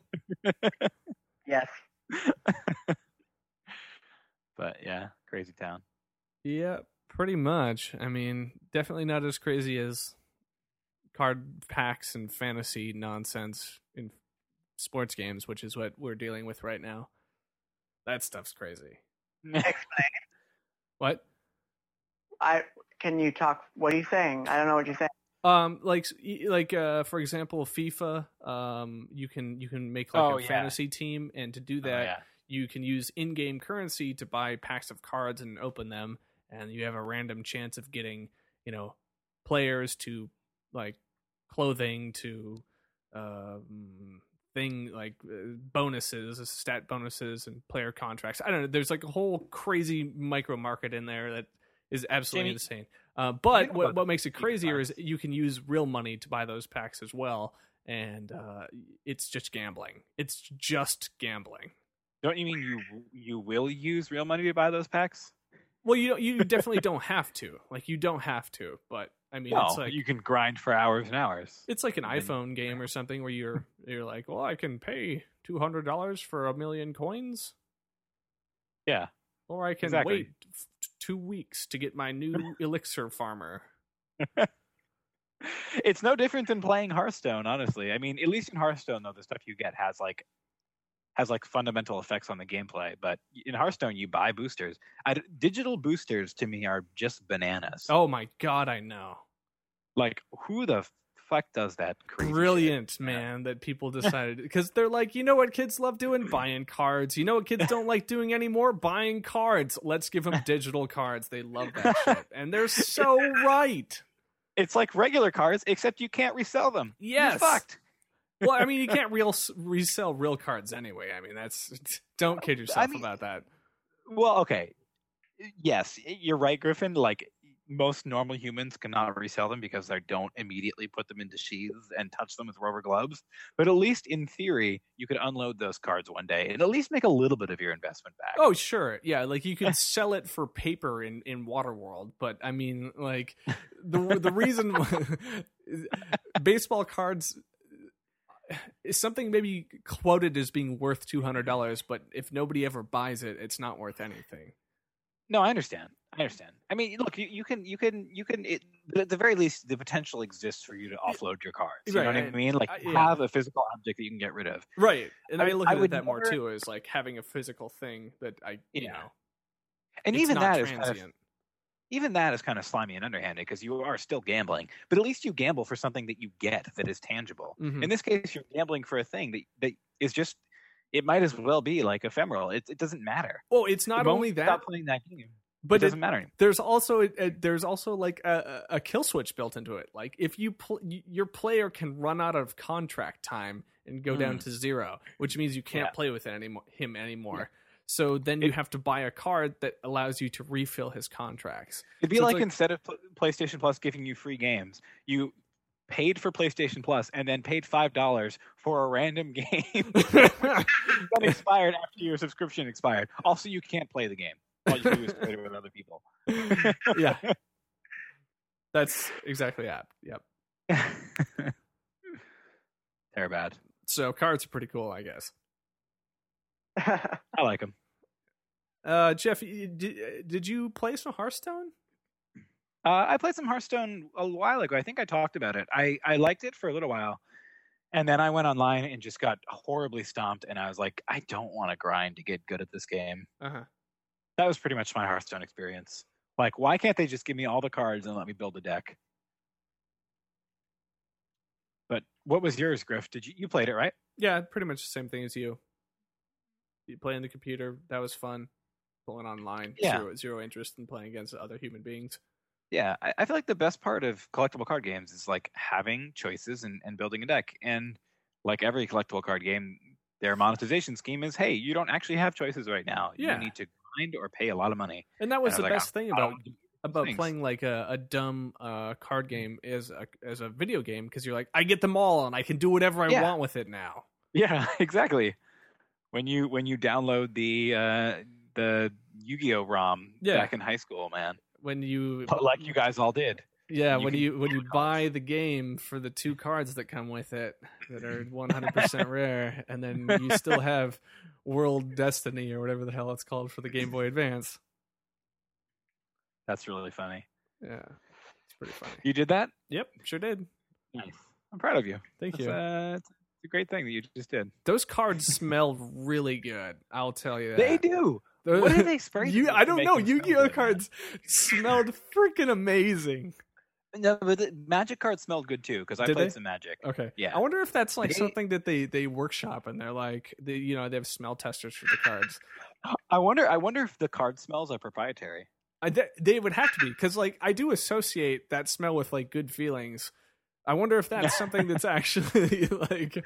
Yes. But yeah, crazy town. Yeah, pretty much. I mean, definitely not as crazy as card packs and fantasy nonsense in sports games, which is what we're dealing with right now. That stuff's crazy. Explain. What? Can you talk? What are you saying? I don't know what you're saying. For example, FIFA. You can make like Oh, a yeah. fantasy team, and to do that, Oh, yeah. you can use in-game currency to buy packs of cards and open them, and you have a random chance of getting, players to like clothing to thing like bonuses, stat bonuses, and player contracts. I don't know. There's like a whole crazy micro market in there that is absolutely insane. But what makes it crazier is you can use real money to buy those packs as well, and it's just gambling. It's just gambling. Don't you mean you will use real money to buy those packs? Well, you definitely don't have to. Like, you don't have to, but I mean, it's like you can grind for hours and hours. It's like an iPhone game or something where you're like, well, I can pay $200 for 1,000,000 coins. Yeah. Or I can wait 2 weeks to get my new elixir farmer. It's no different than playing Hearthstone, honestly. I mean, at least in Hearthstone, though, the stuff you get has fundamental effects on the gameplay. But in Hearthstone, you buy boosters. Digital boosters to me are just bananas. Oh my god, I know. Like, who the fuck does that crazy Brilliant, shit? Man, that people decided. Because they're like, you know what kids love doing? Buying cards. You know what kids don't like doing anymore? Buying cards. Let's give them digital cards. They love that shit. And they're so right. It's like regular cards, except you can't resell them. Yes. You're fucked. Well, I mean, you can't resell real cards anyway. I mean, don't kid yourself about that. Well, okay. Yes, you're right, Griffin. Like, most normal humans cannot resell them because they don't immediately put them into sheaths and touch them with rubber gloves. But at least in theory, you could unload those cards one day and at least make a little bit of your investment back. Oh, sure. Yeah, like you could sell it for paper in Waterworld. But I mean, like, the reason baseball cards is something maybe quoted as being worth $200, but if nobody ever buys it, it's not worth anything. No, I understand. I mean, look, you can at the very least, the potential exists for you to offload your cards. You know what I mean? Like, have a physical object that you can get rid of. Right. And I look at that more too, as like having a physical thing that you know. And even that is kind of slimy and underhanded because you are still gambling, but at least you gamble for something that you get that is tangible. Mm-hmm. In this case, you're gambling for a thing that is just, it might as well be like ephemeral. It doesn't matter. Well, it's not only that. Stop playing that game. But it doesn't matter anymore. There's also like a kill switch built into it. Like if your player can run out of contract time and go down to 0, which means you can't play with him anymore. Yeah. So then you have to buy a card that allows you to refill his contracts. It'd be like instead of PlayStation Plus giving you free games, you paid for PlayStation Plus and then paid $5 for a random game that expired after your subscription expired. Also, you can't play the game. All you can do is play it with other people. Yeah. That's exactly it. Yep. They're bad. So cards are pretty cool, I guess. I like them. Jeff, did you play some Hearthstone? I played some Hearthstone a while ago. I think I talked about it. I liked it for a little while. And then I went online and just got horribly stomped. And I was like, I don't want to grind to get good at this game. Uh-huh. That was pretty much my Hearthstone experience. Like, why can't they just give me all the cards and let me build a deck? But what was yours, Griff? You played it, right? Yeah, pretty much the same thing as you. You play on the computer. That was fun. Pulling online. Yeah. Zero interest in playing against other human beings. Yeah, I feel like the best part of collectible card games is like having choices and building a deck. And like every collectible card game, their monetization scheme is, hey, you don't actually have choices right now. Yeah. You need to grind or pay a lot of money. And that was the best thing about playing like a dumb card game as a video game, because you're like, I get them all and I can do whatever I want with it now. Yeah, exactly. When you download the Yu-Gi-Oh ROM back in high school, man. When you like you guys all did. Yeah, when you buy the game for the 2 cards that come with it that are 100% rare, and then you still have World Destiny or whatever the hell it's called for the Game Boy Advance. That's really funny. Yeah, it's pretty funny. You did that? Yep, sure did. Nice. I'm proud of you. Thank you. It's a great thing that you just did. Those cards smelled really good. I'll tell you that. They do. What did they spray? I don't know. Yu-Gi-Oh cards smelled freaking amazing. No, but the Magic cards smelled good too because I played some Magic. Okay, yeah. I wonder if that's like something that they workshop and they're like they have smell testers for the cards. I wonder if the card smells are proprietary. They would have to be, because like I do associate that smell with like good feelings. I wonder if that's something that's actually like,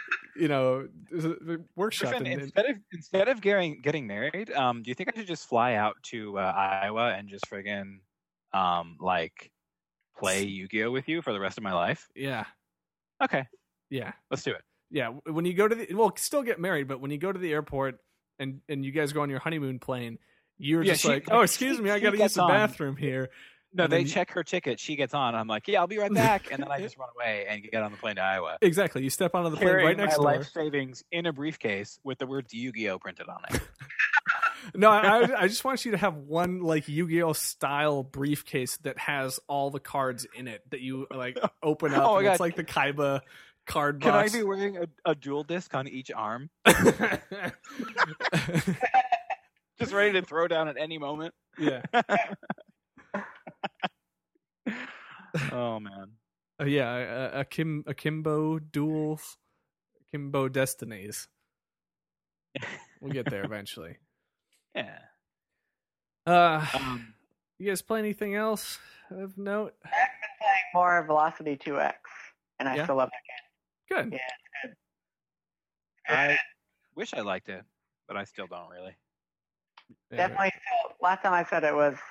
workshop. Griffin, instead of getting married, do you think I should just fly out to Iowa and just friggin' like play Yu-Gi-Oh with you for the rest of my life? Yeah. Okay. Yeah. Let's do it. Yeah. When you go to still get married, but when you go to the airport and you guys go on your honeymoon plane, you're just oh, excuse me, I got to use the bathroom here. No, they check her ticket. She gets on. I'm like, yeah, I'll be right back. And then I just run away and get on the plane to Iowa. Exactly. You step onto the plane right next door. My life savings in a briefcase with the words Yu-Gi-Oh printed on it. No, I just want you to have one like Yu-Gi-Oh style briefcase that has all the cards in it that you like open up. And it's like the Kaiba card box. Can I be wearing a dual disc on each arm? Just ready to throw down at any moment. Yeah. Oh man. Yeah, Akimbo duels, Akimbo Destinies. We'll get there eventually. Yeah. You guys play anything else of note? I've been playing more Velocity 2X, and I still love that game. Good. Yeah, it's good. I wish I liked it, but I still don't really. Definitely. Still, last time I said it was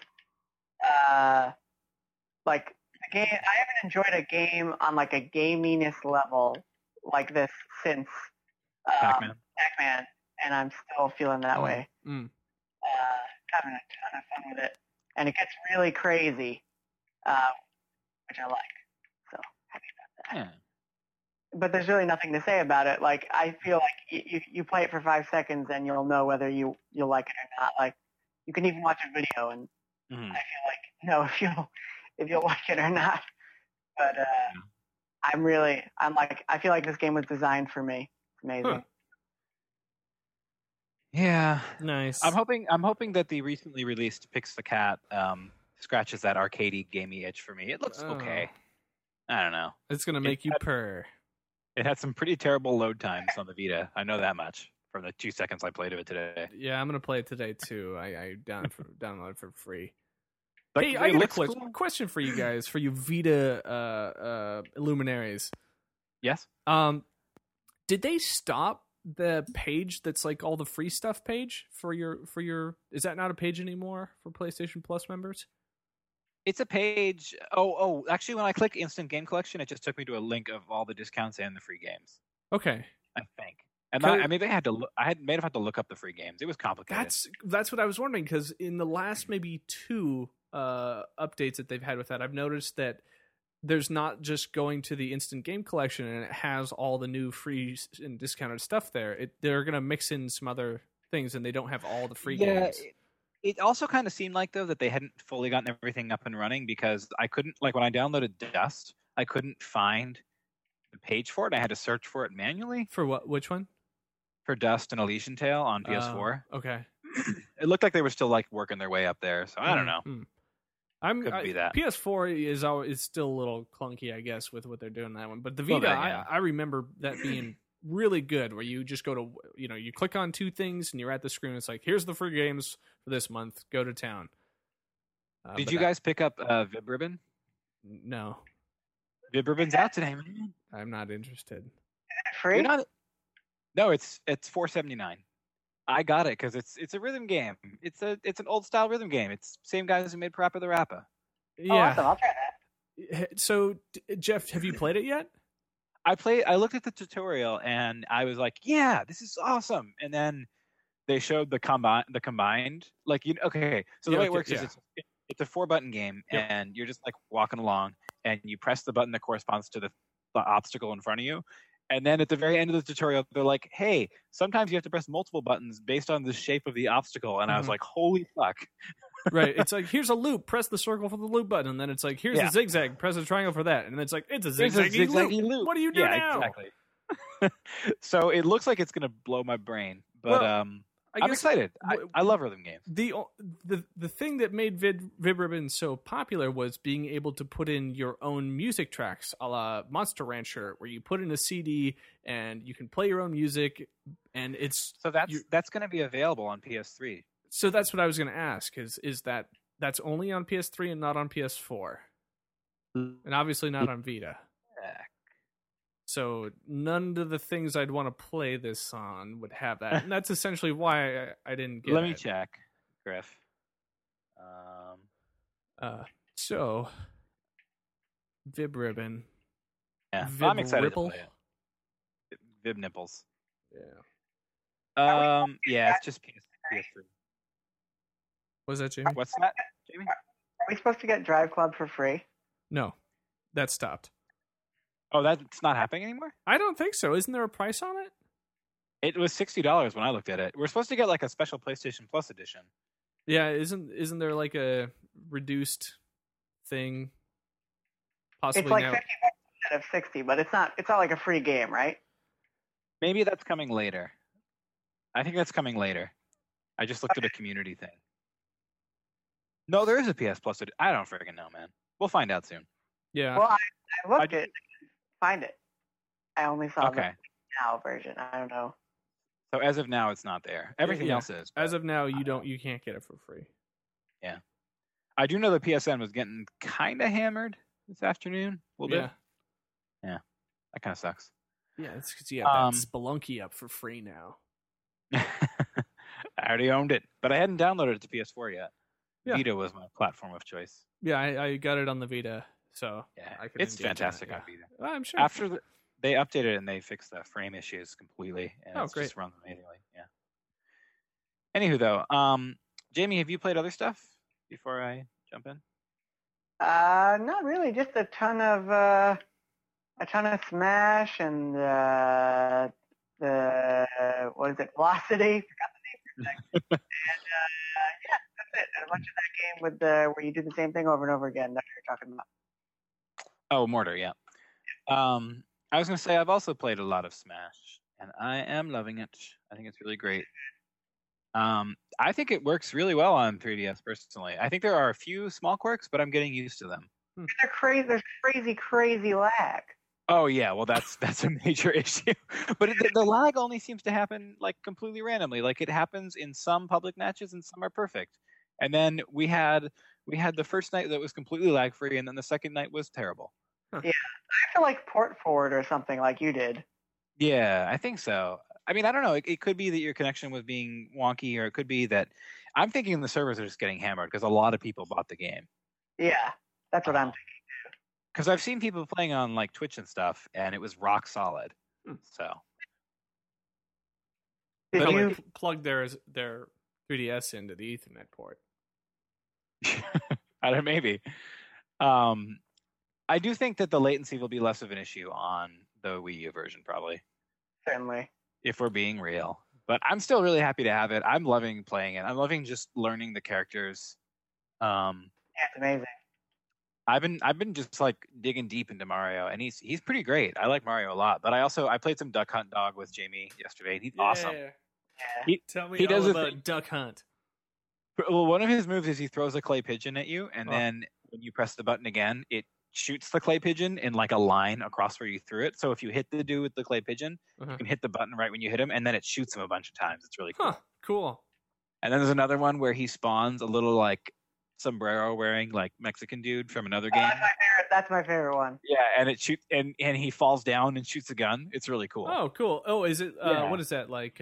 like the game. I haven't enjoyed a game on like a gaminess level like this since Pac-Man, and I'm still feeling that way. Mm. Having a ton of fun with it, and it gets really crazy, which I like. So happy about that. Yeah. But there's really nothing to say about it. Like I feel like you play it for 5 seconds and you'll know whether you'll like it or not. Like you can even watch a video and I feel like know if you'll like it or not. But I feel like this game was designed for me. It's amazing. Huh. Yeah. Nice. I'm hoping that the recently released Pix the Cat scratches that arcadey gamey itch for me. It looks okay. I don't know. It's gonna make you purr. It had some pretty terrible load times on the Vita. I know that much from the 2 seconds I played of it today. Yeah, I'm gonna play it today too. I downloaded for free. Like, hey, I got a question for you guys, for you Vita luminaries. Yes. Did they stop the page that's like all the free stuff page for your? Is that not a page anymore for PlayStation Plus members? It's a page. Oh, actually, when I click Instant Game Collection, it just took me to a link of all the discounts and the free games. Okay. I think. And I mean, I may have had to look up the free games. It was complicated. That's what I was wondering, because in the last maybe 2 updates that they've had with that, I've noticed that there's not just going to the Instant Game Collection and it has all the new free and discounted stuff there. They're going to mix in some other things, and they don't have all the free games. It also kind of seemed like, though, that they hadn't fully gotten everything up and running, because I couldn't, like, when I downloaded Dust, I couldn't find the page for it. I had to search for it manually. For what? Which one? For Dust and Elysian Tale on PS4. Okay. It looked like they were still, like, working their way up there, so I don't know. Could be that. PS4 is still a little clunky, I guess, with what they're doing that one. But the Vita, I remember that being really good, where you just go to, you click on 2 things and you're at the screen. It's like, here's the free games for this month. Go to town. Did you guys pick up VibRibbon? No. VibRibbon's out today, man. I'm not interested. Free? No, it's $4.79. I got it because it's a rhythm game. It's an old style rhythm game. It's same guys who made Parappa the Rappa. Yeah. Oh, awesome. I'll try that. So, Jeff, have you played it yet? I looked at the tutorial and I was like, yeah, this is awesome. And then they showed the combined, like, okay. So the way it works is it's a 4-button game, and you're just like walking along and you press the button that corresponds to the obstacle in front of you. And then at the very end of the tutorial, they're like, hey, sometimes you have to press multiple buttons based on the shape of the obstacle. And I was like, holy fuck. Right. It's like, here's a loop, press the circle for the loop button. And then it's like, here's a zigzag, press the triangle for that. And then it's like, it's a zigzaggy loop. What do you do now? Exactly. So it looks like it's going to blow my brain. But I'm excited. I love rhythm games. The thing that made VibRibbon so popular was being able to put in your own music tracks, a la Monster Rancher, where you put in a CD and you can play your own music, and that's going to be available on PS3. So that's what I was going to ask: is that's only on PS3 and not on PS4, and obviously not on Vita. So none of the things I'd want to play this on would have that, and that's essentially why I didn't get it. Let me check, Griff. So Vib Ribbon. Yeah, Vib well, I'm excited Ripple? to play it. Vib Nipples. Yeah. Yeah, it's just PS3. Was that Jamie? What's that, Jamie? Are we supposed to get Drive Club for free? No, that stopped. Oh, that's not happening anymore? I don't think so. Isn't there a price on it? It was $60 when I looked at it. We're supposed to get like a special PlayStation Plus edition. Yeah, isn't there like a reduced thing? Possibly It's like now. $50 instead of 60, but it's not like a free game, right? Maybe that's coming later. I think that's coming later. I just looked at a community thing. No, there is a PS Plus. I don't freaking know, man. We'll find out soon. Yeah. Well, I looked at it, find it. I only saw Okay. the now version. I don't know. So as of now, it's not there. Everything Yeah. else is. As but of now, you can't get it for free. I do know the PSN was getting kind of hammered this afternoon. A little bit. That kind of sucks. Yeah, it's because you have that Spelunky up for free now. I already owned it, but I hadn't downloaded it to PS4 yet. Yeah. Vita was my platform of choice. Yeah, I got it on the Vita, so Yeah, I could it's engage in it, fantastic yeah. on Vita. I'm sure. After they updated it and they fixed the frame issues completely, and Oh, it's great. just runs amazingly. Yeah. Anywho, though, Jamie, have you played other stuff before I jump in? Not really. Just a ton of Smash and the what is it? Velocity. Forgot the name for a second. And yeah, that's it. And a bunch of that game with where you do the same thing over and over again. That's what you're talking about. Oh, Mortar, yeah. I was gonna say I've also played a lot of Smash, and I am loving it. I think it's really great. I think it works really well on 3DS personally. I think there are a few small quirks, but I'm getting used to them. They're crazy. There's crazy lag. Oh yeah, well that's a major issue. But the lag only seems to happen like completely randomly. Like it happens in some public matches and some are perfect. And then we had the first night that was completely lag free, and then the second night was terrible. Yeah, I have to like port forward or something like you did. Yeah, I think so. I mean, I don't know. It could be that your connection was being wonky, or it could be that I'm thinking the servers are just getting hammered because a lot of people bought the game. Yeah, that's what I'm thinking. Because I've seen people playing on like Twitch and stuff, and it was rock solid. So Did They'll, you? like, plug their 3DS into the Ethernet port. I don't know, maybe. I do think that the latency will be less of an issue on the Wii U version, probably, Certainly. if we're being real. But I'm still really happy to have it. I'm loving playing it. I'm loving just learning the characters. Yeah, it's amazing. I've been just like digging deep into Mario, and he's pretty great. I like Mario a lot. But I played some Duck Hunt Dog with Jamie yesterday, and he's awesome. Yeah. Tell me he all does a about thing. Duck Hunt. Well, one of his moves is he throws a clay pigeon at you, and Oh. then when you press the button again, it shoots the clay pigeon in like a line across where you threw it. So if you hit the dude with the clay pigeon, Uh-huh. you can hit the button right when you hit him, and then it shoots him a bunch of times. It's really cool. Huh, cool. And then there's another one where he spawns a little like sombrero wearing like Mexican dude from another game. That's my favorite one. Yeah, and it shoots and he falls down and shoots a gun. It's really cool. Oh, cool. Oh, is it? Yeah. What is that like?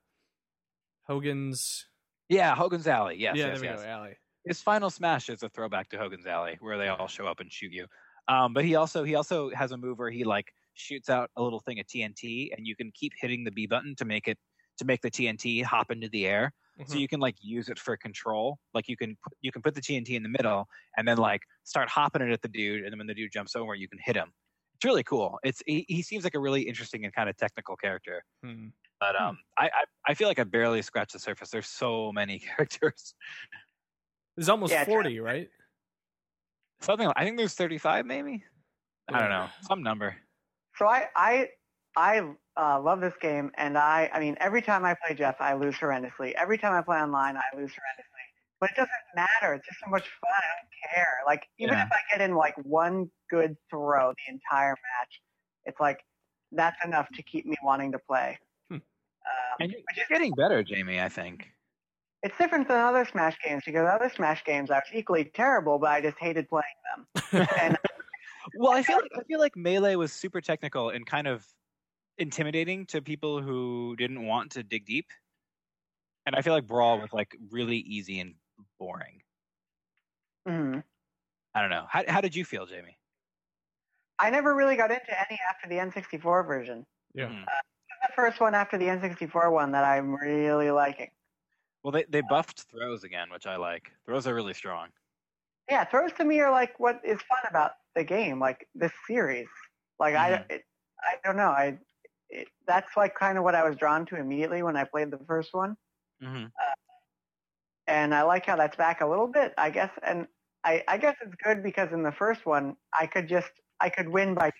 Hogan's. Yeah, Hogan's Alley. Yes, yeah, yes, there we yes. go. Alley. His final smash is a throwback to Hogan's Alley, where they all show up and shoot you. But he also has a move where he like shoots out a little thing of TNT, and you can keep hitting the B button to make the TNT hop into the air. So Mhm. you can like use it for control. Like you can put the TNT in the middle, and then like start hopping it at the dude, and then when the dude jumps over, you can hit him. It's really cool. He seems like a really interesting and kind of technical character. Hmm. But I feel like I barely scratched the surface. There's so many characters. It's almost Yeah, 40, right? Something I think there's 35 maybe. I don't know, some number. So I love this game, and I mean, every time I play Jeff, I lose horrendously. Every time I play online, I lose horrendously. But it doesn't matter. It's just so much fun. I don't care. Like, even Yeah. if I get in like one good throw the entire match, it's like that's enough to keep me wanting to play. And you're getting better, Jamie, I think. It's different than other Smash games because other Smash games I was equally terrible, but I just hated playing them. And Well, I feel like Melee was super technical and kind of intimidating to people who didn't want to dig deep. And I feel like Brawl was like really easy and boring. Mhm. I don't know. How did you feel, Jamie? I never really got into any after the N64 version. Yeah. Mhm. The first one after the N64 one that I'm really liking. Well, they buffed throws again, which I like. Throws are really strong. Yeah, throws to me are like what is fun about the game, like this series. Like I don't know. That's like kind of what I was drawn to immediately when I played the first one, Mm-hmm. and I like how that's back a little bit, I guess. And I guess it's good because in the first one I could win by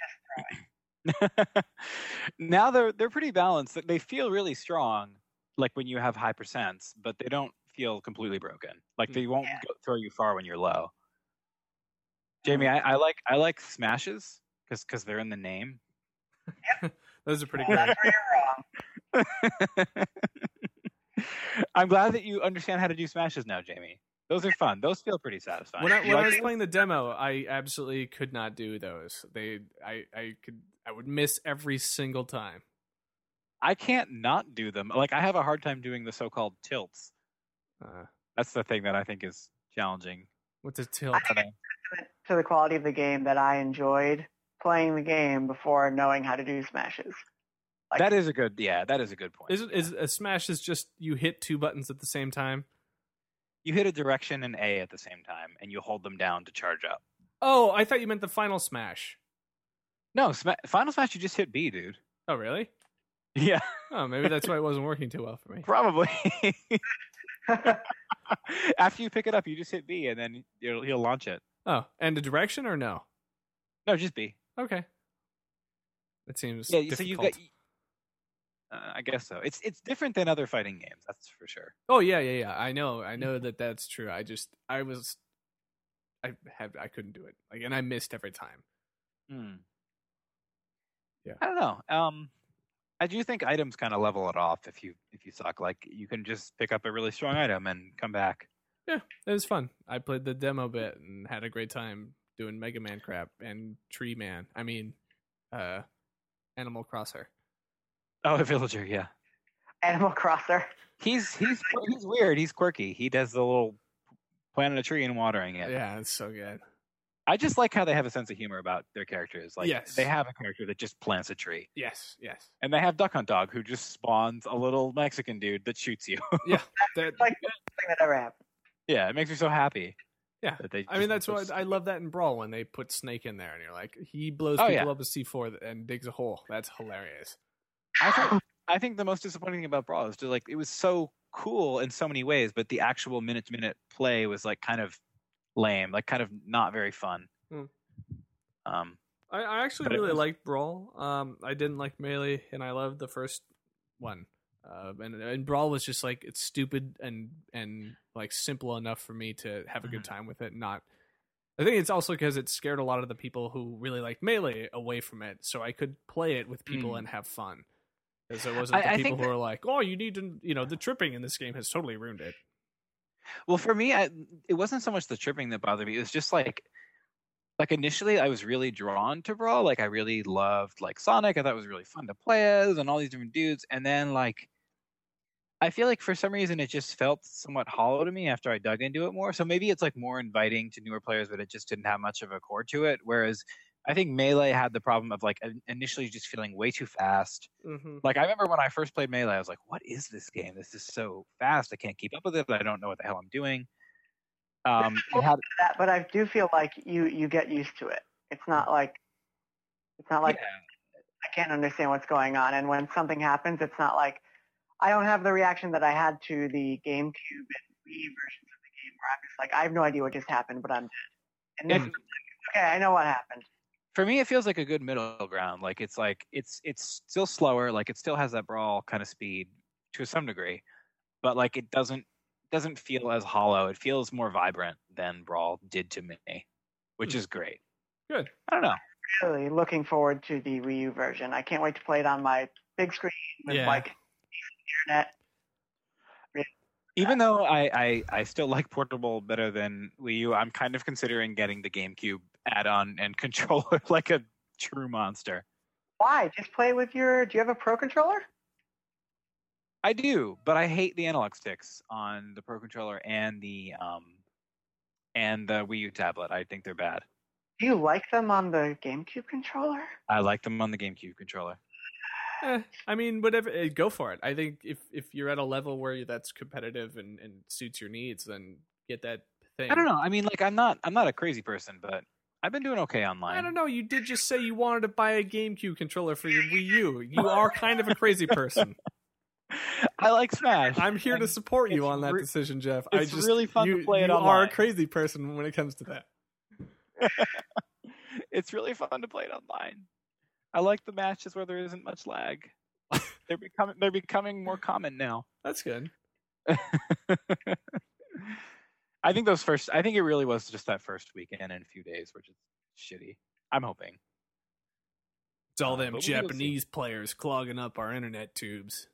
Now they're pretty balanced. They feel really strong, like when you have high percents, but they don't feel completely broken. Like they won't throw you far when you're low. Jamie, I like smashes because they're in the name. Those are pretty good. That's where you're wrong. I'm glad that you understand how to do smashes now, Jamie. Those are fun. Those feel pretty satisfying. When You I like was those? playing the demo, I absolutely could not do those. I would miss every single time. I can't not do them. Like I have a hard time doing the so-called tilts. That's the thing that I think is challenging. What's a tilt? I think it's to the quality of the game that I enjoyed playing the game before knowing how to do smashes. Like, That is a good point. Is a smash is just you hit two buttons at the same time? You hit a direction and A at the same time, and you hold them down to charge up. Oh, I thought you meant the final smash. No, Final Smash, you just hit B, dude. Oh, really? Yeah, Oh, maybe that's why it wasn't working too well for me. probably. After you pick it up, you just hit B, and then he'll launch it. Oh, and the direction or no? No, just B. Okay. That seems Yeah, difficult. so you've got. I guess so. It's different than other fighting games, that's for sure. Oh yeah. I know that's true. I couldn't do it. Like, and I missed every time. Yeah. I don't know. I do think items kind of level it off if you suck. Like you can just pick up a really strong item and come back. Yeah, it was fun. I played the demo bit and had a great time doing Mega Man crap and Tree Man. I mean, Animal Crosser. Oh, a villager, yeah. Animal Crosser. He's weird. He's quirky. He does the little planting a tree and watering it. Yeah, it's so good. I just like how they have a sense of humor about their characters. Like Yes. they have a character that just plants a tree. Yes. And they have Duck Hunt Dog who just spawns a little Mexican dude that shoots you. Yeah, that, Like the best thing that ever happened. Yeah, it makes me so happy. yeah. That they I mean, just- that's what I love that in Brawl when they put Snake in there and you're like, he blows Oh, people yeah. up with C4 and digs a hole. That's hilarious. I think the most disappointing thing about Brawl is just like it was so cool in so many ways, but the actual minute-to-minute play was like kind of lame, like kind of not very fun. Hmm. I actually But it really was- liked Brawl. I didn't like Melee, and I loved the first one. And Brawl was just like it's stupid and like simple enough for me to have a good time with it. Not, I think it's also because it scared a lot of the people who really like Melee away from it, so I could play it with people and have fun. Because it wasn't the I people think who were like, "Oh, you need to," the tripping in this game has totally ruined it. Well, for me, it wasn't so much the tripping that bothered me. It was just like initially I was really drawn to Brawl. Like I really loved like Sonic. I thought it was really fun to play as and all these different dudes. And then like I feel like for some reason it just felt somewhat hollow to me after I dug into it more. So maybe it's like more inviting to newer players, but it just didn't have much of a core to it. Whereas I think Melee had the problem of like initially just feeling way too fast. Mm-hmm. Like I remember when I first played Melee, I was like, "What is this game? This is so fast. I can't keep up with it. I don't know what the hell I'm doing." It had, That, but I do feel like you get used to it. It's not like yeah. I can't understand what's going on. And when something happens, it's not like I don't have the reaction that I had to the GameCube and Wii versions of the game where I'm just like, I have no idea what just happened, but I'm dead. And this is like, okay, I know what happened. For me, it feels like a good middle ground. Like it's still slower. Like it still has that Brawl kind of speed to some degree, but like it doesn't feel as hollow. It feels more vibrant than Brawl did to me, which is great. Good. I don't know. Really looking forward to the Wii U version. I can't wait to play it on my big screen with Yeah. like internet. Even though I still like portable better than Wii U, I'm kind of considering getting the GameCube add-on and controller like a true monster. Why? Just play with your. Do you have a Pro controller? I do, but I hate the analog sticks on the Pro controller and the Wii U tablet. I think they're bad. Do you like them on the GameCube controller? I like them on the GameCube controller. I mean, whatever. Go for it. I think if you're at a level where that's competitive and suits your needs, then get that thing. I don't know. I mean, like I'm not a crazy person, but I've been doing okay online. I don't know. You did just say you wanted to buy a GameCube controller for your Wii U. You are kind of a crazy person. I like Smash. I'm here to support you on that decision, Jeff. It's really fun to play it online. You are a crazy person when it comes to that. It's really fun to play it online. I like the matches where there isn't much lag. They're becoming more common now. That's good. I think it really was just that first weekend and a few days, which is shitty. I'm hoping. It's all them Japanese players clogging up our internet tubes.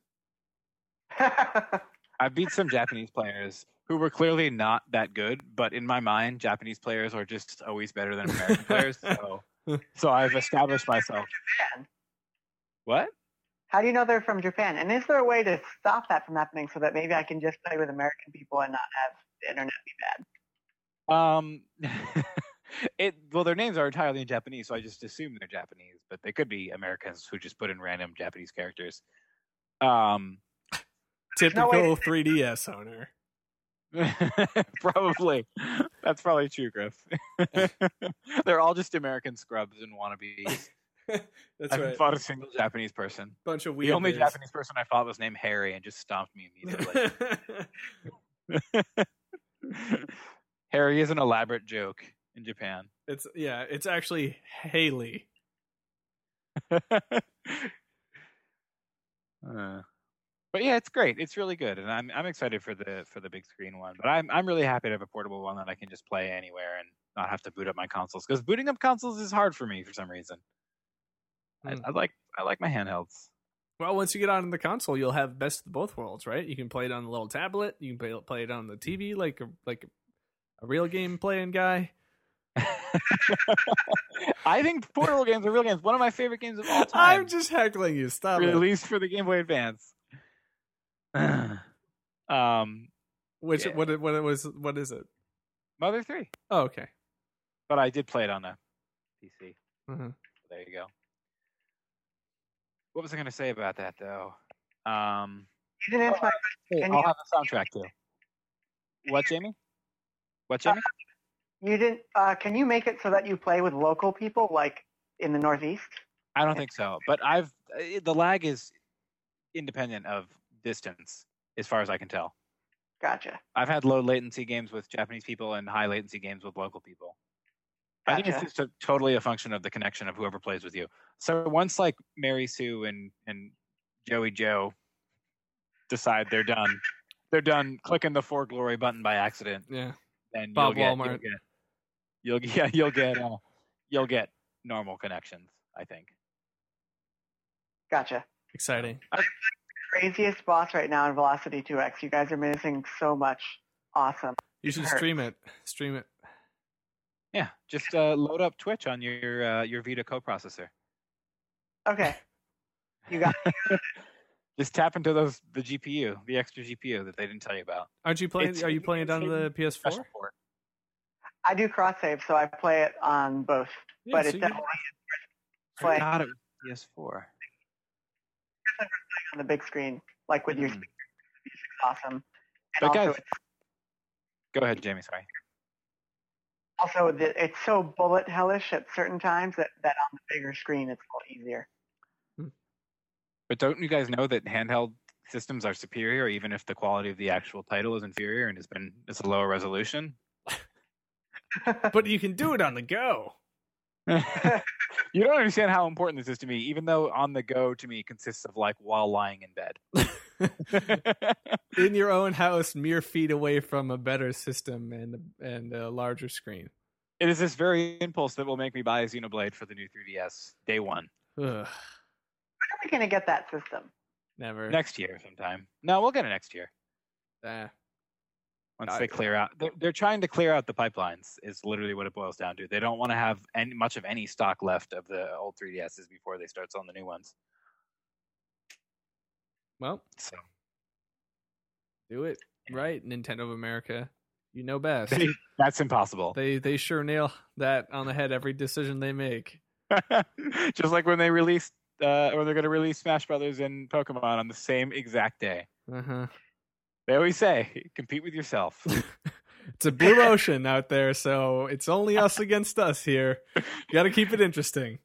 I beat some Japanese players who were clearly not that good, but in my mind, Japanese players are just always better than American players. So I've established myself. Japan. What? How do you know they're from Japan? And is there a way to stop that from happening so that maybe I can just play with American people and not have the internet be bad? Well, their names are entirely in Japanese, so I just assume they're Japanese, but they could be Americans who just put in random Japanese characters. Typical 3DS owner. Probably. That's probably true, Griff. They're all just American scrubs and wannabes. That's I haven't right. fought a single Japanese person. Bunch of weird. The only Japanese person I fought was named Harry and just stomped me immediately. Harry is an elaborate joke in Japan. It's actually Haley. But yeah, it's great. It's really good, and I'm excited for the big screen one. But I'm really happy to have a portable one that I can just play anywhere and not have to boot up my consoles, because booting up consoles is hard for me for some reason. I like my handhelds. Well, once you get on the console, you'll have best of both worlds, right? You can play it on the little tablet. You can play it on the TV, like a real game playing guy. I think portable games are real games. One of my favorite games of all time. I'm just heckling you. Stop it. Released for the Game Boy Advance. What is it? Mother 3. Oh, okay. But I did play it on a PC. Mm-hmm. There you go. What was I going to say about that, though? You didn't answer my question. I'll have the soundtrack, too. What, Jamie? You didn't. Can you make it so that you play with local people, like in the Northeast? I don't think so. But the lag is independent of distance, as far as I can tell. Gotcha. I've had low latency games with Japanese people and high latency games with local people. Gotcha. I think it's just totally a function of the connection of whoever plays with you. So once like Mary Sue and Joey Joe decide they're done clicking the For Glory button by accident. Yeah. Then Bob Walmart. You'll get normal connections, I think. Gotcha. Exciting. Craziest boss right now in Velocity 2X. You guys are missing so much. Awesome. You should stream it. Yeah, just load up Twitch on your Vita coprocessor. Okay. You got it. Just tap into the GPU, the extra GPU that they didn't tell you about. Are you playing it on the PS4? I do cross save, so I play it on both. Yeah, but so it's definitely play God, it was PS4. on the big screen, like with your speaker. It's awesome. And But also, guys, go ahead, Jamie. Sorry. It's so bullet hellish at certain times that on the bigger screen it's a little easier. But don't you guys know that handheld systems are superior, even if the quality of the actual title is inferior and it's a lower resolution? But you can do it on the go. You don't understand how important this is to me, even though on the go to me consists of like while lying in bed. In your own house, mere feet away from a better system and a larger screen. It is this very impulse that will make me buy a Xenoblade for the new 3DS day one. Ugh, When are we going to get that system? never. Next year sometime. No, we'll get it next year. Once they clear out, they're trying to clear out the pipelines. Is literally what it boils down to. They don't want to have much of any stock left of the old 3DSs before they start selling the new ones. Well, So do it right, Nintendo of America. You know best. That's impossible. They sure nail that on the head every decision they make. Just like when they released, or they're going to release Smash Brothers and Pokemon on the same exact day. Uh-huh. They always say, compete with yourself. It's a blue ocean out there, so it's only us against us here. You got to keep it interesting.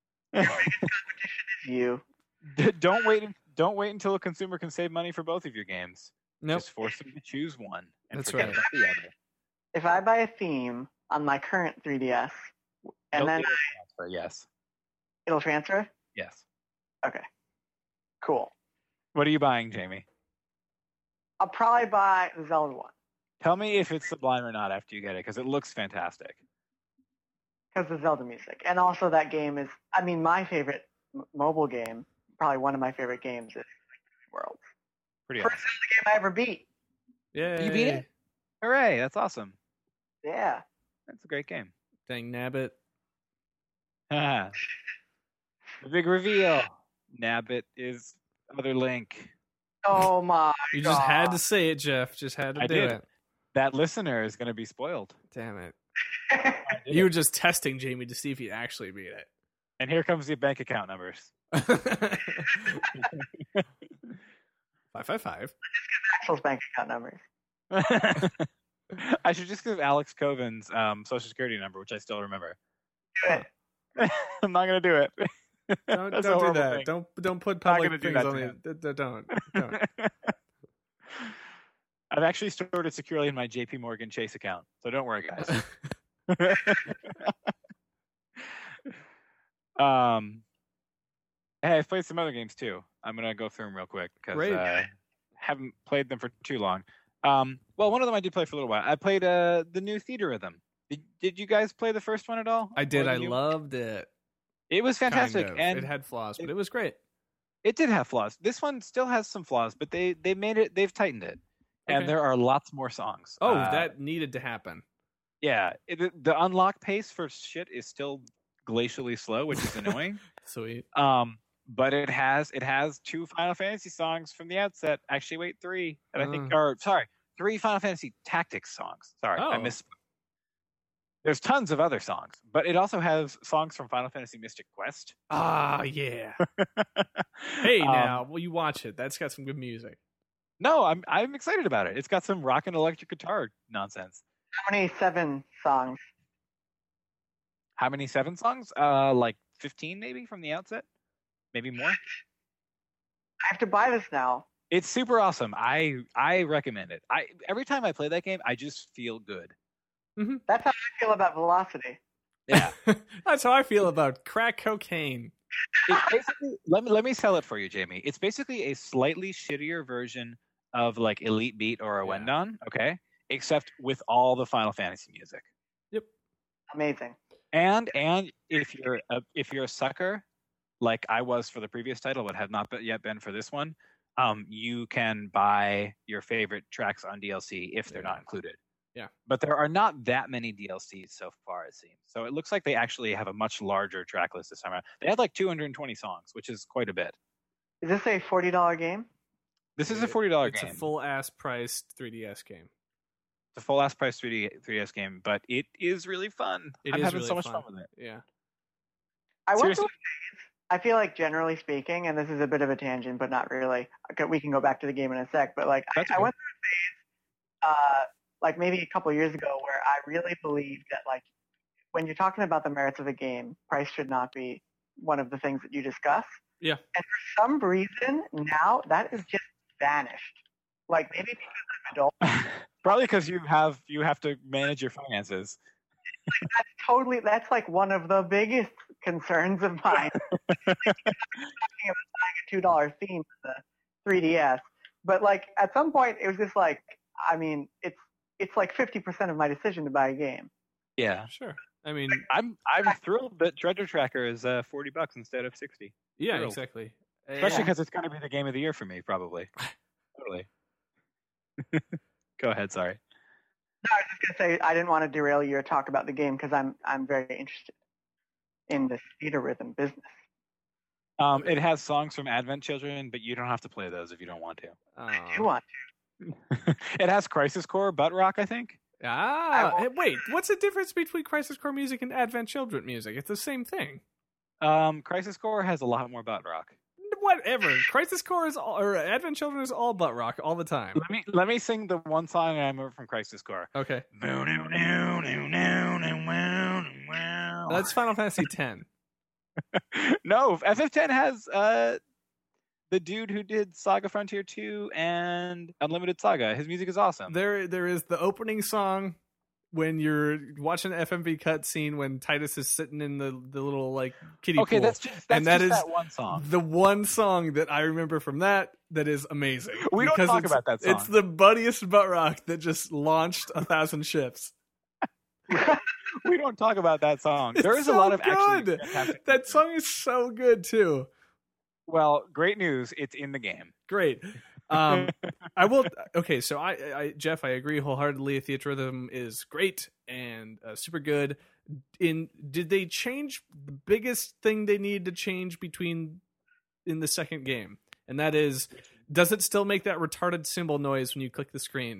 You. Don't wait until a consumer can save money for both of your games. Nope. Just force them to choose one. And That's forget right. about the other. If I buy a theme on my current 3DS, and then transfer, yes. it'll transfer? Yes. Okay. Cool. What are you buying, Jamie? I'll probably buy the Zelda one. Tell me if it's Sublime or not after you get it, because it looks fantastic. Because of Zelda music. And also that game is, I mean, my favorite mobile game, probably one of my favorite games is Worlds. Pretty First awesome. Zelda game I ever beat. Yeah. You beat it? Hooray, that's awesome. Yeah. That's a great game. Dang nabbit. The big reveal. Nabbit is other Link. Oh my You God. just had to say it, Jeff. Just had to I do did. it. That listener is going to be spoiled. Damn it. You were just testing Jamie to see if he'd actually beat it. And here comes the bank account numbers. 555. Axel's bank account numbers. I should just give Alex Coven's social security number, which I still remember. Do it. I'm not going to do it. Don't That's a do horrible that. thing. Don't put Not public gonna do things that on to the. Don't. I've actually stored it securely in my JP Morgan Chase account, so don't worry, guys. Hey, I've played some other games too. I'm gonna go through them real quick because Great. haven't played them for too long. Well, one of them I did play for a little while. I played the new Theater Rhythm. Did you guys play the first one at all? I did. Or the I new- loved it. It was fantastic, Kind of. and it had flaws, but it was great. it did have flaws. This one still has some flaws, but they made it. They've tightened it, and Okay. there are lots more songs. Oh, that needed to happen. Yeah, the unlock pace for shit is still glacially slow, which is annoying. Sweet. But it has 2 Final Fantasy songs from the outset. Actually, wait, 3. And I think, or sorry, 3 Final Fantasy Tactics songs. Sorry, I Oh. missed. There's tons of other songs, but it also has songs from Final Fantasy Mystic Quest. Ah, yeah. Hey, Um, now, will you watch it? That's got some good music. No, I'm excited about it. It's got some rock and electric guitar nonsense. How many 7 songs? How many 7 songs? Like 15 maybe from the outset, maybe more. I have to buy this now. It's super awesome. I recommend it. Every time I play that game, I just feel good. That's how I feel about Velocity. Yeah. That's how I feel about crack cocaine. It's basically, let me sell it for you, Jamie. It's basically a slightly shittier version of like Elite Beat or a Yeah. Wendon, okay? Except with all the Final Fantasy music. Amazing. And if you're a sucker, like I was for the previous title, but have not yet been for this one, you can buy your favorite tracks on DLC if they're not included. Yeah. But there are not that many DLCs so far, it seems. So it looks like they actually have a much larger track list this time around. They had like 220 songs, which is quite a bit. Is this a $40 game? This is a $40 It's game. a full-ass priced 3DS game. It's a full ass price 3DS game, but it is really fun. It I'm is having really so much fun. fun with it. Yeah. I went Seriously? through a phase. I feel like generally speaking, and this is a bit of a tangent, but not really. Okay, we can go back to the game in a sec. But like, That's I okay. went through a phase, like maybe a couple years ago, where I really believed that like, when you're talking about the merits of the game, price should not be one of the things that you discuss. Yeah. And for some reason, now that is just vanished. Like maybe because I'm adult. Probably because you have to manage your finances. That's like one of the biggest concerns of mine. Talking about buying a $2 theme for the 3DS, but like at some point it was just like, I mean, it's like 50% of my decision to buy a game. Yeah, Sure. I mean, I'm thrilled that Treasure Tracker is $40 instead of $60. yeah, Thrilled. exactly. Especially because it's going to be the game of the year for me, probably. Totally. Go ahead. Sorry. I was just gonna say I didn't want to derail your talk about the game because I'm very interested in this theater rhythm business. It has songs from Advent Children, but you don't have to play those if you don't want to. I do want to. It has Crisis Core, butt rock, I think. Wait, what's the difference between Crisis Core music and Advent Children music? It's the same thing. Crisis Core has a lot more butt rock. Whatever. Crisis Core is all, or Advent Children is all butt rock all the time. Let me sing the one song I remember from Crisis Core. Okay. That's Final Fantasy X. No, FF10 has the dude who did Saga Frontier 2 and Unlimited Saga. His music is awesome. There is the opening song when you're watching the FMV cutscene when Titus is sitting in the little like kiddie pool. That's that one song. The one song that I remember from that is amazing. We don't talk about that song. It's the buddiest butt rock that just launched 1,000 ships. We don't talk about that song. There is so a lot of good. Actually that song is so good too. Well, great news! It's in the game. Great. I will. Okay, so I Jeff, I agree wholeheartedly. Theater Rhythm is great and super good. Did they change the biggest thing they need to change in the second game? And that is, does it still make that retarded cymbal noise when you click the screen?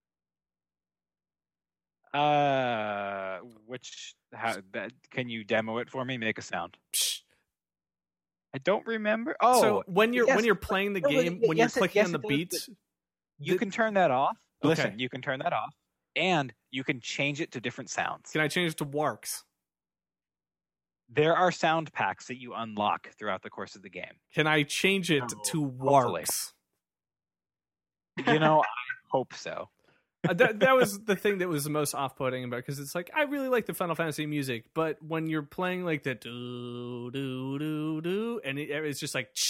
Can you demo it for me? Make a sound. Psh. I don't remember. Oh, so when you're playing the game, when you're clicking on the beats, you can turn that off. Okay. Listen, you can turn that off, and you can change it to different sounds. Can I change it to Warks? There are sound packs that you unlock throughout the course of the game. Can I change it to Warks? I hope so. That was the thing that was the most off-putting about, because it's like, I really like the Final Fantasy music, but when you're playing like the do do do do, and it's just like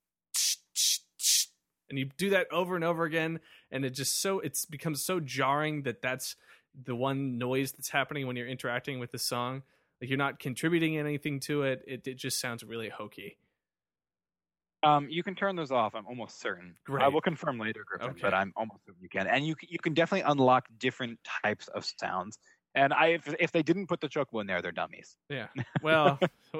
and you do that over and over again, and it's becomes so jarring that's the one noise that's happening when you're interacting with the song. Like, you're not contributing anything to it. It just sounds really hokey. You can turn those off. I'm almost certain. Great. I will confirm later, Griffin, Okay. but I'm almost certain you can. And you can definitely unlock different types of sounds. And if they didn't put the chocobo in there, they're dummies. Yeah. Well.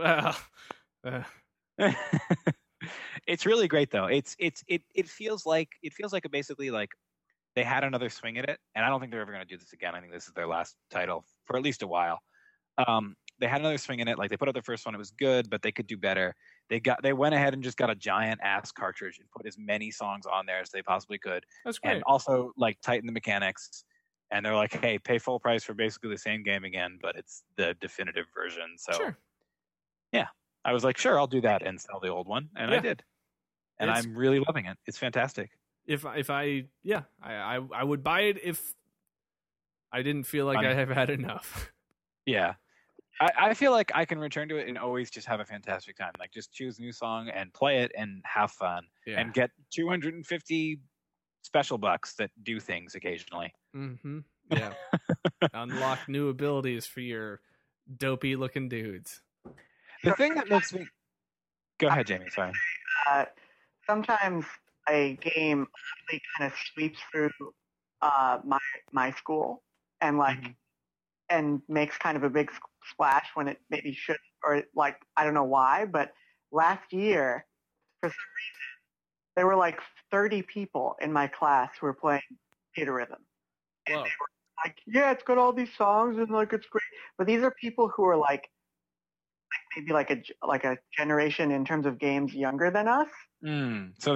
It's really great though. It feels like basically like they had another swing at it, and I don't think they're ever going to do this again. I think this is their last title for at least a while. They had another swing in it. Like, they put out the first one, it was good, but they could do better. They went ahead and just got a giant ass cartridge and put as many songs on there as they possibly could. That's great. And also like tighten the mechanics. And they're like, hey, pay full price for basically the same game again, but it's the definitive version. So Sure. Yeah, I was like, sure, I'll do that and sell the old one, and I did. And I'm really loving it. It's fantastic. I would buy it if I didn't feel like I have had enough. Yeah. I feel like I can return to it and always just have a fantastic time. Like, just choose a new song and play it and have fun and get 250 special bucks that do things occasionally. Mm-hmm. Yeah. Unlock new abilities for your dopey looking dudes. The thing that makes me... Go ahead, Jamie. Sorry. Sometimes a game actually kind of sweeps through my school and and makes kind of a big splash when it maybe should, or like, I don't know why, but last year, for some reason, there were like 30 people in my class who were playing Theater Rhythm. And Whoa. they were like, yeah, it's got all these songs and like it's great. But these are people who are like maybe like a generation in terms of games younger than us. So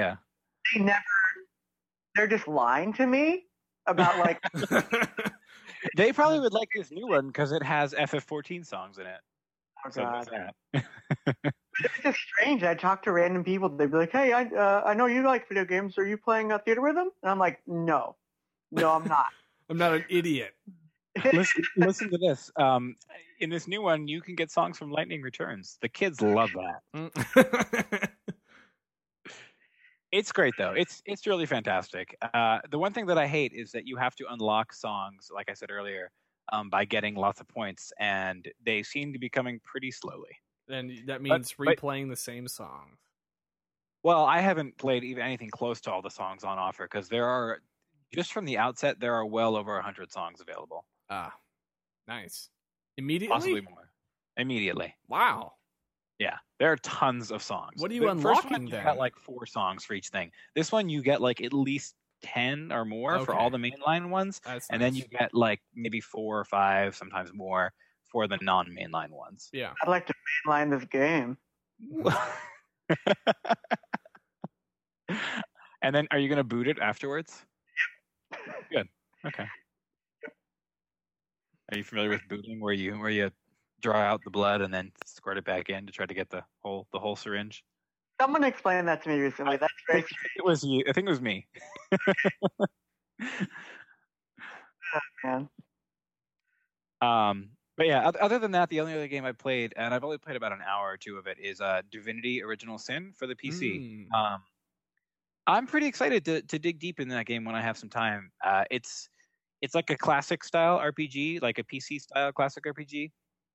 They're just lying to me about like they probably would like this new one because it has FF14 songs in it. Oh So God. there's that. It's just strange. I talk to random people. They'd be like, "Hey, I know you like video games. Are you playing Theater Rhythm?" And I'm like, "No, I'm not." I'm not an idiot. Listen to this. In this new one, you can get songs from Lightning Returns. The kids love that. It's great though. It's really fantastic. The one thing that I hate is that you have to unlock songs, like I said earlier, by getting lots of points, and they seem to be coming pretty slowly. And that means replaying the same songs. Well, I haven't played even anything close to all the songs on offer because there are just from the outset, there are well over 100 songs available. Ah, nice. Immediately? Possibly more. Immediately. Wow. Yeah, there are tons of songs. What are you The first unlocking one, you then? got like 4 songs for each thing. This one, you get like at least 10 or more for Okay. all the mainline ones. That's And nice. then you get like maybe 4 or 5, sometimes more, for the non-mainline ones. Yeah. I'd like to mainline this game. And then, are you going to boot it afterwards? Good. Okay. Are you familiar with booting, where you draw out the blood and then squirt it back in to try to get the whole syringe? Someone explained that to me recently. That's I very think it was you. I think it was me. man. But yeah, other than that, the only other game I played, and I've only played about an hour or two of it, is Divinity: Original Sin for the PC. Mm. I'm pretty excited to dig deep in that game when I have some time. It's like a classic style RPG, like a PC style classic RPG.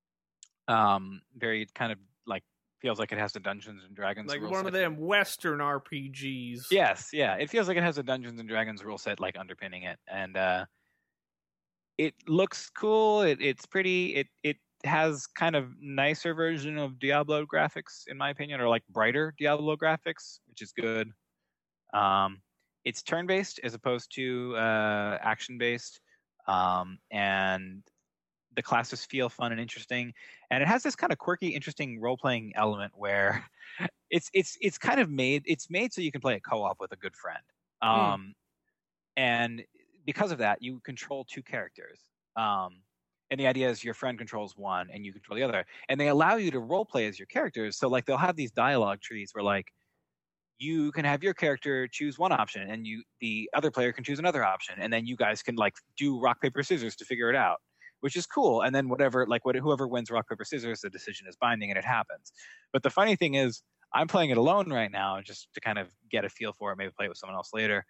Very kind of like feels like it has the Dungeons and Dragons Like rule one set. of them Western RPGs. Yes, yeah. It feels like it has a Dungeons and Dragons rule set like underpinning it, and it looks cool. It's pretty. It has kind of nicer version of Diablo graphics, in my opinion, or like brighter Diablo graphics, which is good. It's turn-based as opposed to action-based, and the classes feel fun and interesting. And it has this kind of quirky, interesting role-playing element where it's kind of made so you can play it co-op with a good friend. And because of that, you control 2 characters. And the idea is your friend controls one and you control the other. And they allow you to role play as your characters. So like they'll have these dialogue trees where like you can have your character choose one option and the other player can choose another option. And then you guys can like do rock, paper, scissors to figure it out, which is cool. And then whoever wins rock, paper, scissors, the decision is binding and it happens. But the funny thing is I'm playing it alone right now just to kind of get a feel for it, maybe play it with someone else later.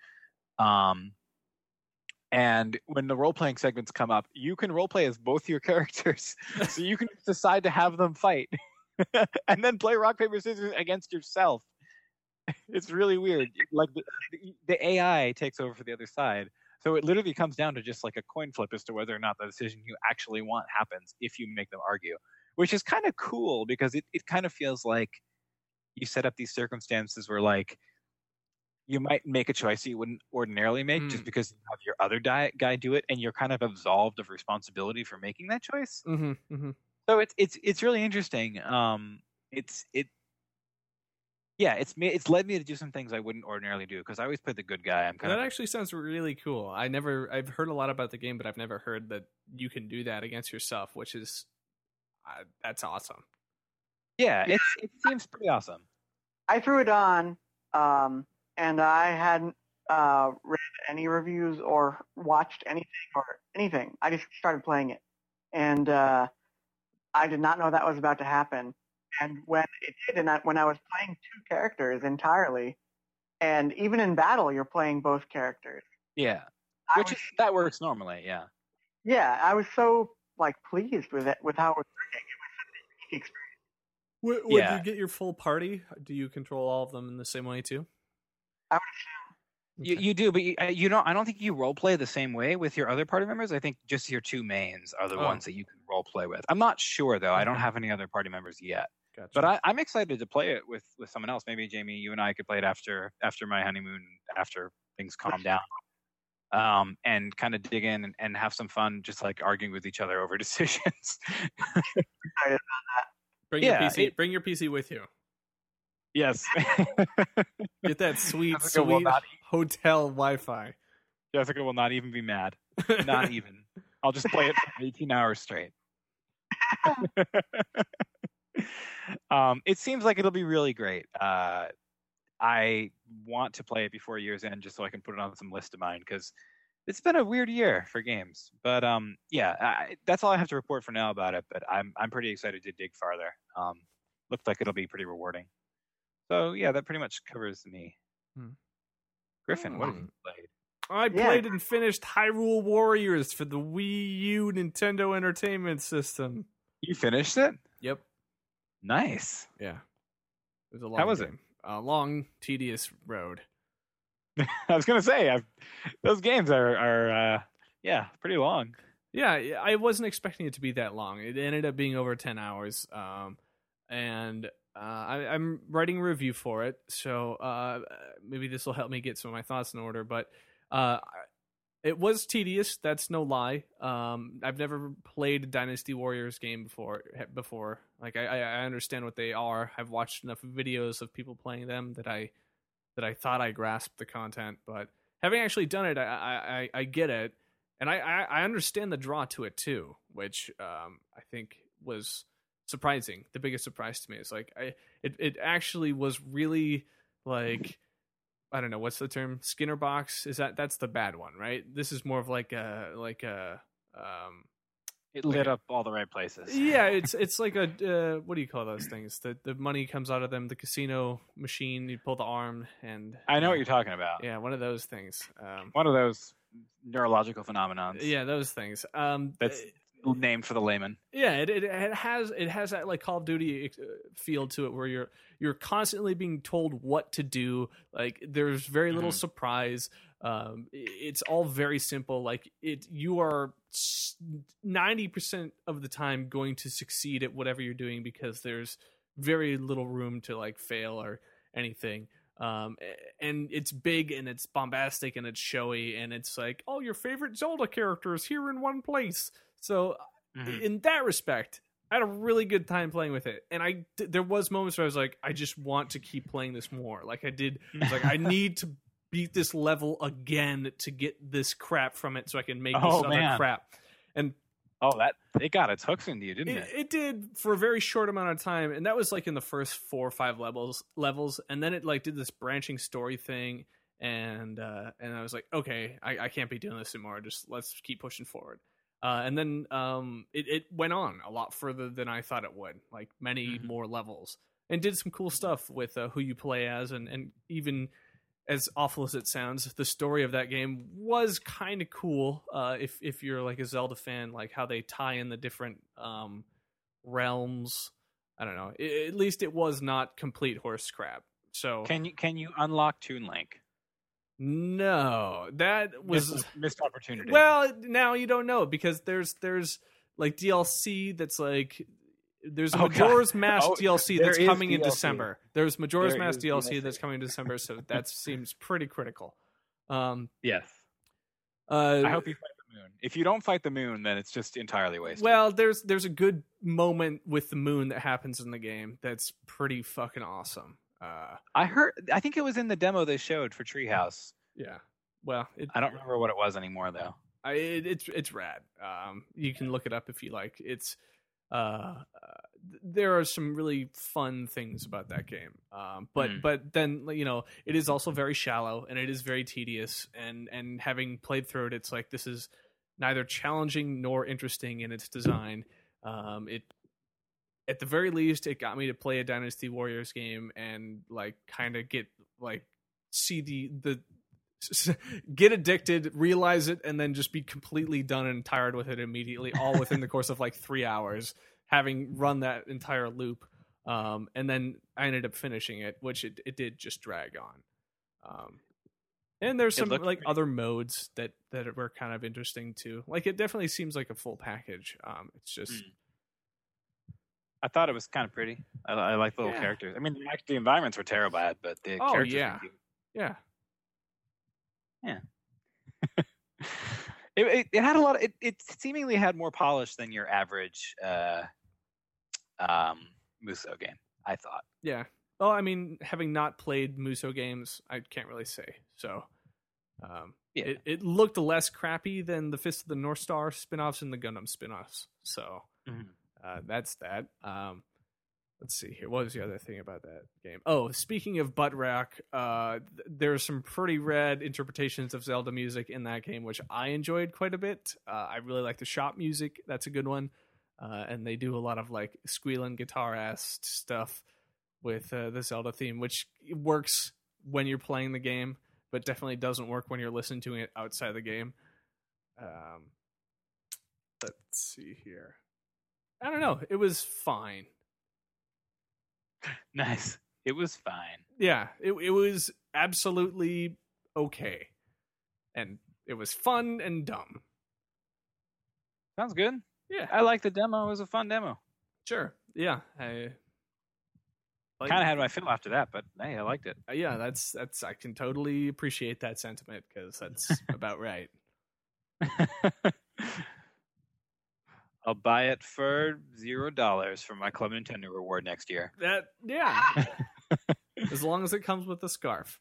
And when the role-playing segments come up, you can role-play as both your characters. So you can decide to have them fight and then play rock, paper, scissors against yourself. It's really weird. Like the AI takes over for the other side. So it literally comes down to just like a coin flip as to whether or not the decision you actually want happens if you make them argue, which is kind of cool because it kind of feels like you set up these circumstances where like you might make a choice that you wouldn't ordinarily make just because you have your other guy do it, and you're kind of absolved of responsibility for making that choice. Mm-hmm, mm-hmm. So it's really interesting. It's led me to do some things I wouldn't ordinarily do because I always play the good guy. That actually sounds really cool. I've heard a lot about the game, but I've never heard that you can do that against yourself, which is that's awesome. Yeah, it seems pretty awesome. I threw it on, and I hadn't read any reviews or watched anything. I just started playing it, and I did not know that was about to happen. And when it did, and when I was playing 2 characters entirely, and even in battle, you're playing both characters. Yeah, that works normally. Yeah. Yeah, I was so like pleased with it, with how it was working. It was such a unique experience. When you get your full party, do you control all of them in the same way too? I would Okay. You do, but I don't think you role play the same way with your other party members. I think just your 2 mains are the ones that you can role play with. I'm not sure though. I don't have any other party members yet. Gotcha. But I'm excited to play it with someone else. Maybe Jamie, you and I could play it after my honeymoon, after things calm down, and kind of dig in and have some fun, just like arguing with each other over decisions. excited Bring your PC with you. Yes. Get that sweet Jessica will not hotel Wi-Fi. Jessica will not even be mad. Not even. I'll just play it for 18 hours straight. It seems like it'll be really great. I want to play it before year's end just so I can put it on some list of mine because it's been a weird year for games. But that's all I have to report for now about it. But I'm pretty excited to dig farther. Looks like it'll be pretty rewarding. So yeah, that pretty much covers me. Griffin, what have you played? I played and finished Hyrule Warriors for the Wii U Nintendo Entertainment System. You finished it? Yep. Nice. Yeah. It was a long How was game. A long, tedious road. I was gonna say those games are pretty long. Yeah, I wasn't expecting it to be that long. It ended up being over 10 hours. And I'm writing a review for it, so maybe this will help me get some of my thoughts in order. But it was tedious. That's no lie. I've never played a Dynasty Warriors game before. Like I understand what they are. I've watched enough videos of people playing them that I thought I grasped the content. But having actually done it, I get it, and I understand the draw to it too, which I think was surprising. The biggest surprise to me is like it actually was really like, I don't know, what's the term? Skinner box? That's the bad one, right? This is more of like a it lit up all the right places. Yeah, it's like a what do you call those things? The money comes out of them, the casino machine, you pull the arm, and I know what you're talking about. Yeah, one of those things. One of those neurological phenomenons. Yeah, those things. That's named for the layman. Yeah, it has that like Call of Duty feel to it, where you're constantly being told what to do. Like there's very little surprise. It's all very simple. Like you are 90% of the time going to succeed at whatever you're doing, because there's very little room to like fail or anything. And it's big and it's bombastic and it's showy, and it's like, oh, your favorite Zelda character is here in one place. So in that respect, I had a really good time playing with it. And there was moments where I was like, I just want to keep playing this more. Like I was like, I need to beat this level again to get this crap from it so I can make this other crap. And it got its hooks into you, didn't it? It did, for a very short amount of time. And that was like in the first 4 or 5 levels. And then it like did this branching story thing. And I was like, okay, I can't be doing this anymore. Let's keep pushing forward. And then it went on a lot further than I thought it would, like many more levels, and did some cool stuff with who you play as, and even as awful as it sounds, the story of that game was kind of cool. If you're like a Zelda fan, like how they tie in the different realms. I don't know. At least it was not complete horse crap. So can you unlock Toon Link? No, that was missed opportunity. Well, now you don't know, because there's like DLC that's like, there's a Majora's Mask DLC that's coming in December. There's Majora's Mask DLC that's coming in December, so that seems pretty critical. Yes. I hope you fight the moon. If you don't fight the moon, then it's just entirely wasted. Well, there's a good moment with the moon that happens in the game that's pretty fucking awesome. I think it was in the demo they showed for Treehouse. Yeah. Well, I don't remember what it was anymore though. It's rad. You can look it up if you like. It's there are some really fun things about that game. But then, you know, it is also very shallow and it is very tedious, and having played through it, it's like, this is neither challenging nor interesting in its design. At the very least, it got me to play a Dynasty Warriors game and like kind of get like see the get addicted, realize it, and then just be completely done and tired with it immediately, all within the course of like 3 hours, having run that entire loop. And then I ended up finishing it, which it did just drag on. And there's some like other modes that were kind of interesting too. Like it definitely seems like a full package. It's just. I thought it was kind of pretty. I like the little characters. I mean, the environments were terrible, but the characters were cute. Yeah. It had a lot of, it seemingly had more polish than your average Musou game, I thought. Yeah. Well, I mean, having not played Musou games, I can't really say. So it looked less crappy than the Fist of the North Star spin-offs and the Gundam spin-offs. So that's that. Let's see here. What was the other thing about that game? Oh, speaking of butt rock, there's some pretty rad interpretations of Zelda music in that game, which I enjoyed quite a bit. I really like the shop music. That's a good one. And they do a lot of like squealing guitar-ass stuff with the Zelda theme, which works when you're playing the game, but definitely doesn't work when you're listening to it outside the game. Let's see here. I don't know. It was fine. Nice. It was fine. Yeah, it was absolutely okay, and it was fun and dumb. Sounds good. Yeah, I like the demo. It was a fun demo. sure. Yeah, I Kind of had my fill after that, but hey, I liked it. yeah, that's I can totally appreciate that sentiment because that's about right. I'll buy it for $0 for my Club Nintendo reward next year. That yeah, as long as it comes with the scarf.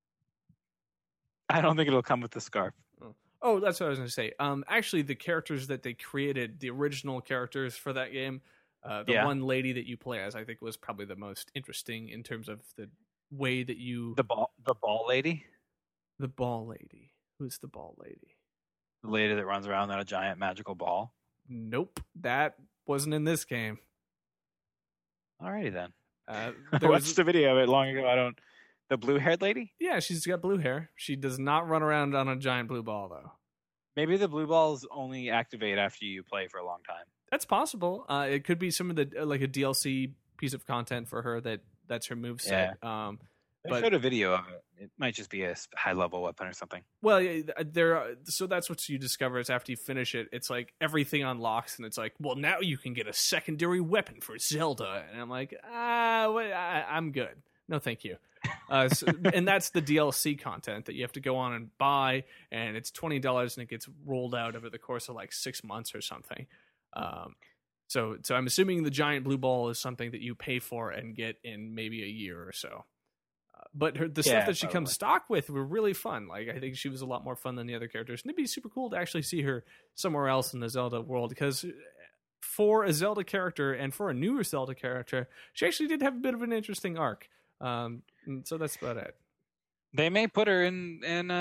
I don't think it'll come with the scarf. Oh, that's what I was going to say. Actually, the characters that they created, the original characters for that game, the one lady that you play as, I think was probably the most interesting in terms of the way that you The ball lady, the ball lady. Who's the ball lady? the lady that runs around on a giant magical ball. Nope, that wasn't in this game. Alrighty then. Uh, I there watched was, the video of it long ago. I don't. The blue-haired lady? yeah, she's got blue hair. She does not run around on a giant blue ball though. Maybe the blue balls only activate after you play for a long time. That's possible. It could be some of the like a DLC piece of content for her that's her moveset. I But- showed a video of it. It might just be a high-level weapon or something. Well, yeah, so that's what you discover is after you finish it, it's like everything unlocks, and it's like, well, now you can get a secondary weapon for Zelda, and I'm like, I'm good, no, thank you. And that's the DLC content that you have to go on and buy, and it's $20, and it gets rolled out over the course of like 6 months or something. So I'm assuming the giant blue ball is something that you pay for and get in maybe a year or so. But the stuff that she probably. comes stock with were really fun. Like, I think she was a lot more fun than the other characters. And it'd be super cool to actually see her somewhere else in the Zelda world, because for a Zelda character and for a newer Zelda character, she actually did have a bit of an interesting arc. And so that's about it. They may put her in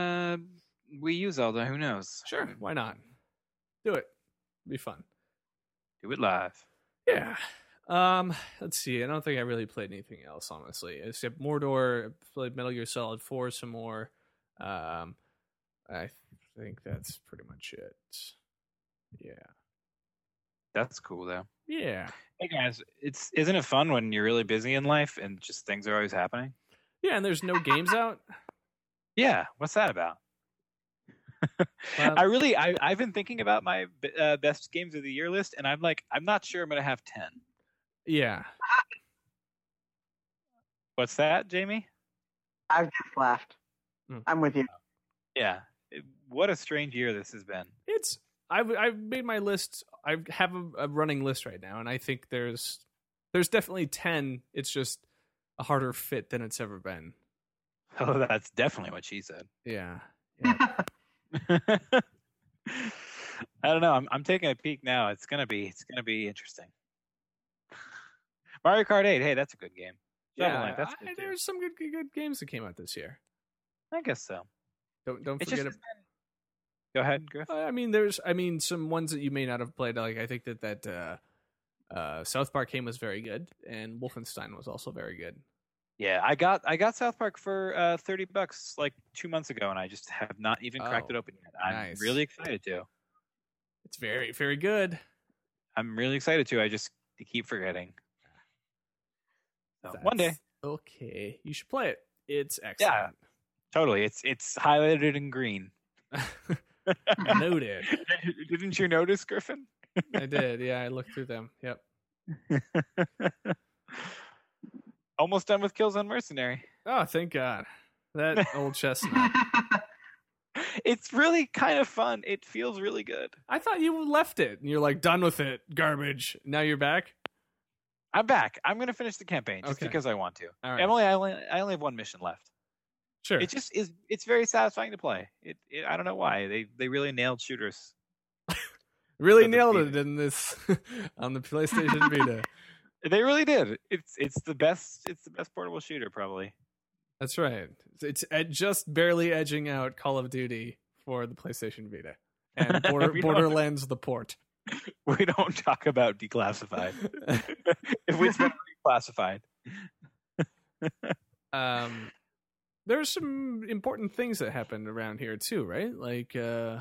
Wii U Zelda. Who knows? Sure, why not? Do it. It'd be fun. Do it live. Yeah. Let's see. I don't think I really played anything else, honestly. Except Mordor, I played Metal Gear Solid 4 some more. I think that's pretty much it. Yeah. That's cool though. Yeah. Hey guys, isn't it fun when you're really busy in life and just things are always happening? Yeah, and there's no games out. Yeah, what's that about? Well, I've been thinking about my best games of the year list, and I'm not sure I'm gonna have 10. yeah. What's that, Jamie? I've just laughed. I'm with you. Yeah. What a strange year this has been. I've made my list. I have a running list right now, and I think there's definitely 10. It's just a harder fit than it's ever been. Oh, that's definitely what she said. Yeah. I don't know. I'm taking a peek now. It's gonna be interesting. Mario Kart 8. Hey, that's a good game. Shovel Knight, that's good too. There's some good games that came out this year. I guess so. Don't It's forget. just Go ahead, Griff. I mean, some ones that you may not have played. Like I think that South Park game was very good, and Wolfenstein was also very good. Yeah, I got South Park for $30 like 2 months ago, and I just have not even cracked it open yet. I'm nice. really excited to. It's very, very good. I'm really excited to. I just keep forgetting. So, one day, Okay, you should play it. It's excellent. totally. It's highlighted in green. Noted. Didn't you notice, Griffin? I did. Yeah, I looked through them. Yep. Almost done with Killzone Mercenary. Oh, thank God. That old chestnut. It's really kind of fun. It feels really good. I thought you left it and you're like done with it. Garbage. Now you're back. I'm back. I'm going to finish the campaign just Okay. because I want to. All right. Emily, I only have one mission left. Sure. It just is. It's very satisfying to play. I don't know why they really nailed shooters. Really for the nailed Vita. it in this on the PlayStation Vita. They really did. It's the best. It's the best portable shooter probably. That's right. It's just barely edging out Call of Duty for the PlayStation Vita and We don't- Borderlands the port. We don't talk about declassified. If it's been reclassified. There's some important things that happened around here too, right? Like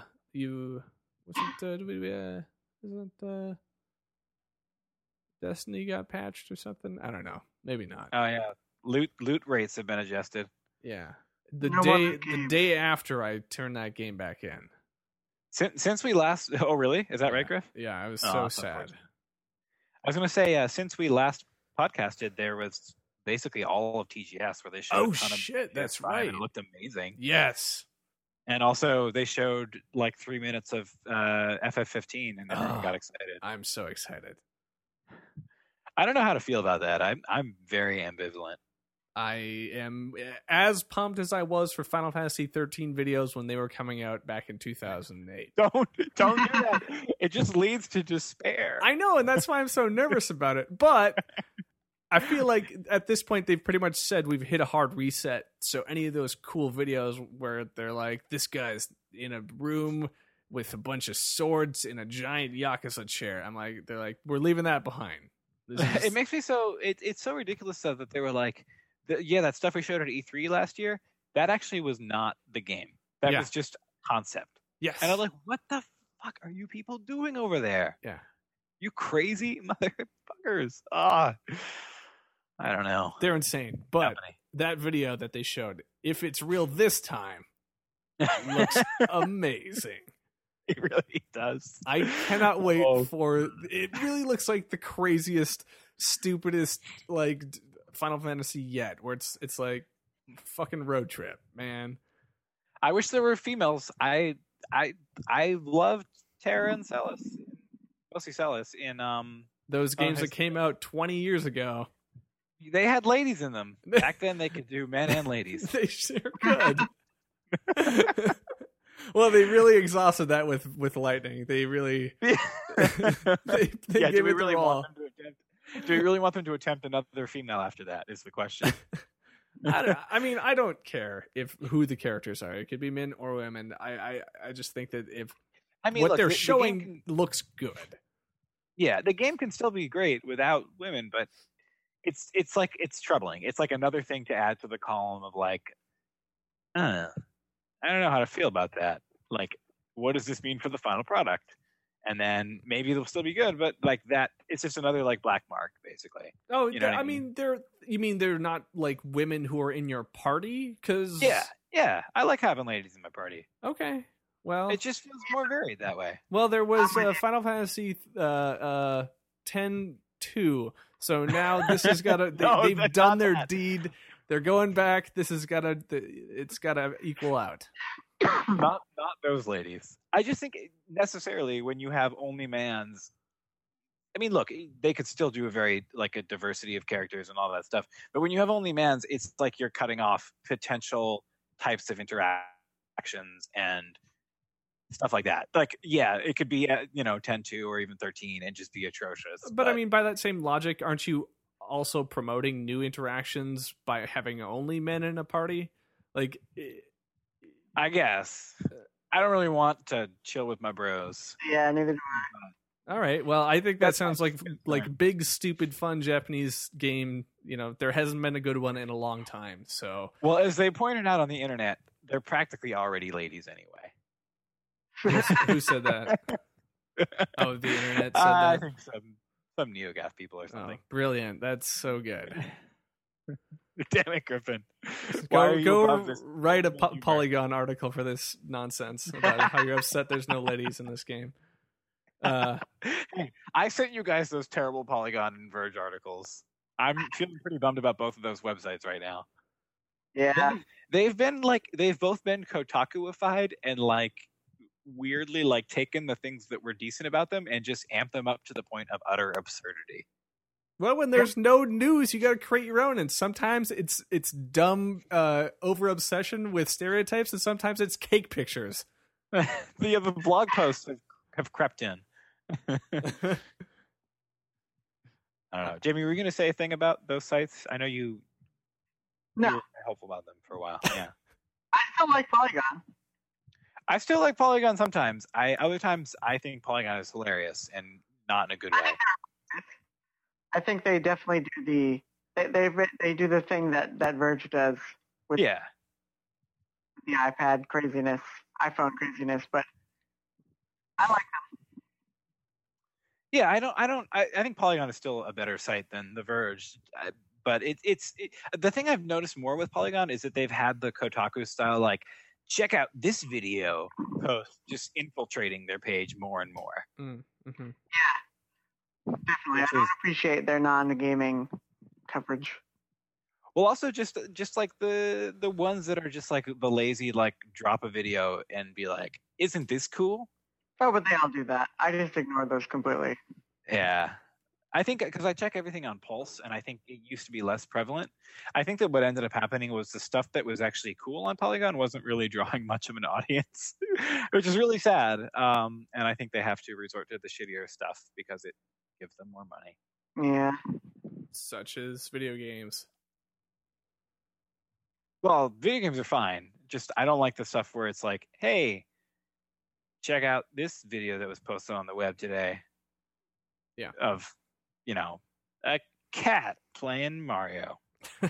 Destiny got patched or something? I don't know. Maybe not. Oh yeah, loot rates have been adjusted. Yeah. The day after I turned that game back in. Since we last, oh really? Is that right, Griff? Yeah, I was so sad. I was going to say, since we last podcasted, there was basically all of TGS where they showed. Oh shit, that's right. And it looked amazing. Yes. And also, they showed like 3 minutes of FF15, and everyone got excited. I'm so excited. I don't know how to feel about that. I'm very ambivalent. I am as pumped as I was for Final Fantasy 13 videos when they were coming out back in 2008. Don't do that. It just leads to despair. I know, and that's why I'm so nervous about it. But I feel like at this point they've pretty much said we've hit a hard reset. So any of those cool videos where they're like, this guy's in a room with a bunch of swords in a giant Yakuza chair, they're like, we're leaving that behind. It makes me so. It's so ridiculous though that they were like, that stuff we showed at E3 last year, that actually was not the game. That was just concept. Yes. And I'm like, what the fuck are you people doing over there? Yeah. You crazy motherfuckers. I don't know. They're insane. But that video that they showed, if it's real this time, looks amazing. It really does. I cannot wait for it. Really looks like the craziest, stupidest, like Final Fantasy yet, where it's like fucking road trip, man. I wish there were females. I loved Terra and Celis, mostly Celis in those games that came out 20 years ago. They had ladies in them. Back then, they could do men and ladies. They sure could. Well, they really exhausted that with Lightning. They really they gave it their all. Do we really want them to attempt another female after that? Is the question. I don't care who the characters are. It could be men or women. I just think that what they're showing looks good. Yeah, the game can still be great without women, but it's like it's troubling. It's like another thing to add to the column of like, I don't know how to feel about that. Like, what does this mean for the final product? And then maybe they'll still be good, but like that, it's just another like black mark, basically. Oh, you know I mean, they're not like women who are in your party? Because yeah, I like having ladies in my party. Okay, well, it just feels more varied that way. Well, there was Final Fantasy 10-2, so now this has got to. They've done their deed. They're going back. This has got to. It's got to equal out. Not those ladies. I just think necessarily when you have only mans, I mean, look, they could still do a diversity of characters and all that stuff. But when you have only mans, it's like you're cutting off potential types of interactions and stuff like that. Like, yeah, it could be 10-2 or even 13 and just be atrocious. But I mean, by that same logic, aren't you also promoting new interactions by having only men in a party? Like, I guess. I don't really want to chill with my bros. Yeah, neither do I. All right. Well, I think that sounds like big, stupid, fun Japanese game. There hasn't been a good one in a long time. So, well, as they pointed out on the internet, they're practically already ladies anyway. Who said that? Oh, the internet said that. I think some NeoGAF people or something. Oh, brilliant! That's so good. Damn it, Griffin. Go write a Polygon article for this nonsense about how you're upset there's no ladies in this game. I sent you guys those terrible Polygon and Verge articles. I'm feeling pretty bummed about both of those websites right now. Yeah. They've both been Kotaku-ified and weirdly taken the things that were decent about them and just amped them up to the point of utter absurdity. Well, when there's no news, you got to create your own, and sometimes it's dumb over obsession with stereotypes, and sometimes it's cake pictures. The blog posts have crept in. I don't know, Jamie. Were you going to say a thing about those sites? I know you. No. You were helpful about them for a while. Yeah. I still like Polygon. I still like Polygon sometimes. Other times I think Polygon is hilarious and not in a good way. I think they definitely do they do the thing that Verge does with the iPad craziness, iPhone craziness, but I like them. Yeah, I think Polygon is still a better site than The Verge. But the thing I've noticed more with Polygon is that they've had the Kotaku style, like, check out this video post, just infiltrating their page more and more. Mm-hmm. Definitely. I don't appreciate their non-gaming coverage. Well, also just like the ones that are just like the lazy, like, drop a video and be like, isn't this cool? Oh, but they all do that. I just ignore those completely. Yeah. I think because I check everything on Pulse, and I think it used to be less prevalent. I think that what ended up happening was the stuff that was actually cool on Polygon wasn't really drawing much of an audience, which is really sad. And I think they have to resort to the shittier stuff because it gives them more money. Yeah. Such as video games. Well, video games are fine. Just I don't like the stuff where it's like, hey, check out this video that was posted on the web today. Yeah. Of, a cat playing Mario. I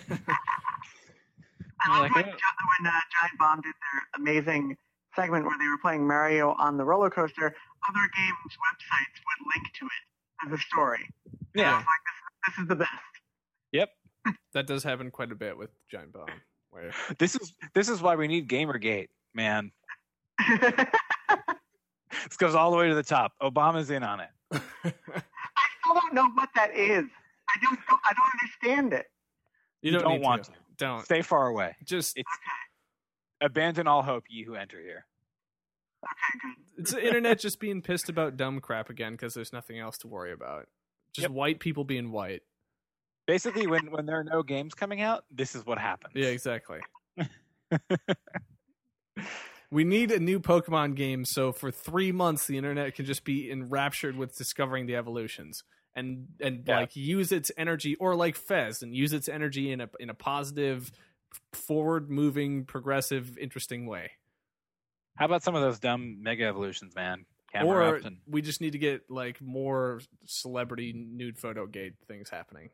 love when Giant Bomb did their amazing segment where they were playing Mario on the roller coaster. Other games' websites would link to it as a story. Yeah. And I was like, this is the best. Yep. That does happen quite a bit with Giant Bomb. Where This is why we need Gamergate, man. This goes all the way to the top. Obama's in on it. I still don't know what that is. I don't understand it. You don't need want to. Don't. Stay far away. Just Abandon all hope, ye who enter here. Okay, good. it's the internet just being pissed about dumb crap again because there's nothing else to worry about. Just white people being white. Basically, when there are no games coming out, this is what happens. Yeah, exactly. We need a new Pokemon game, so for 3 months the internet can just be enraptured with discovering the evolutions and like use its energy, or like Fez, and use its energy in a positive, forward-moving, progressive, interesting way. How about some of those dumb mega evolutions, man? Or we just need to get like more celebrity nude photo gate things happening.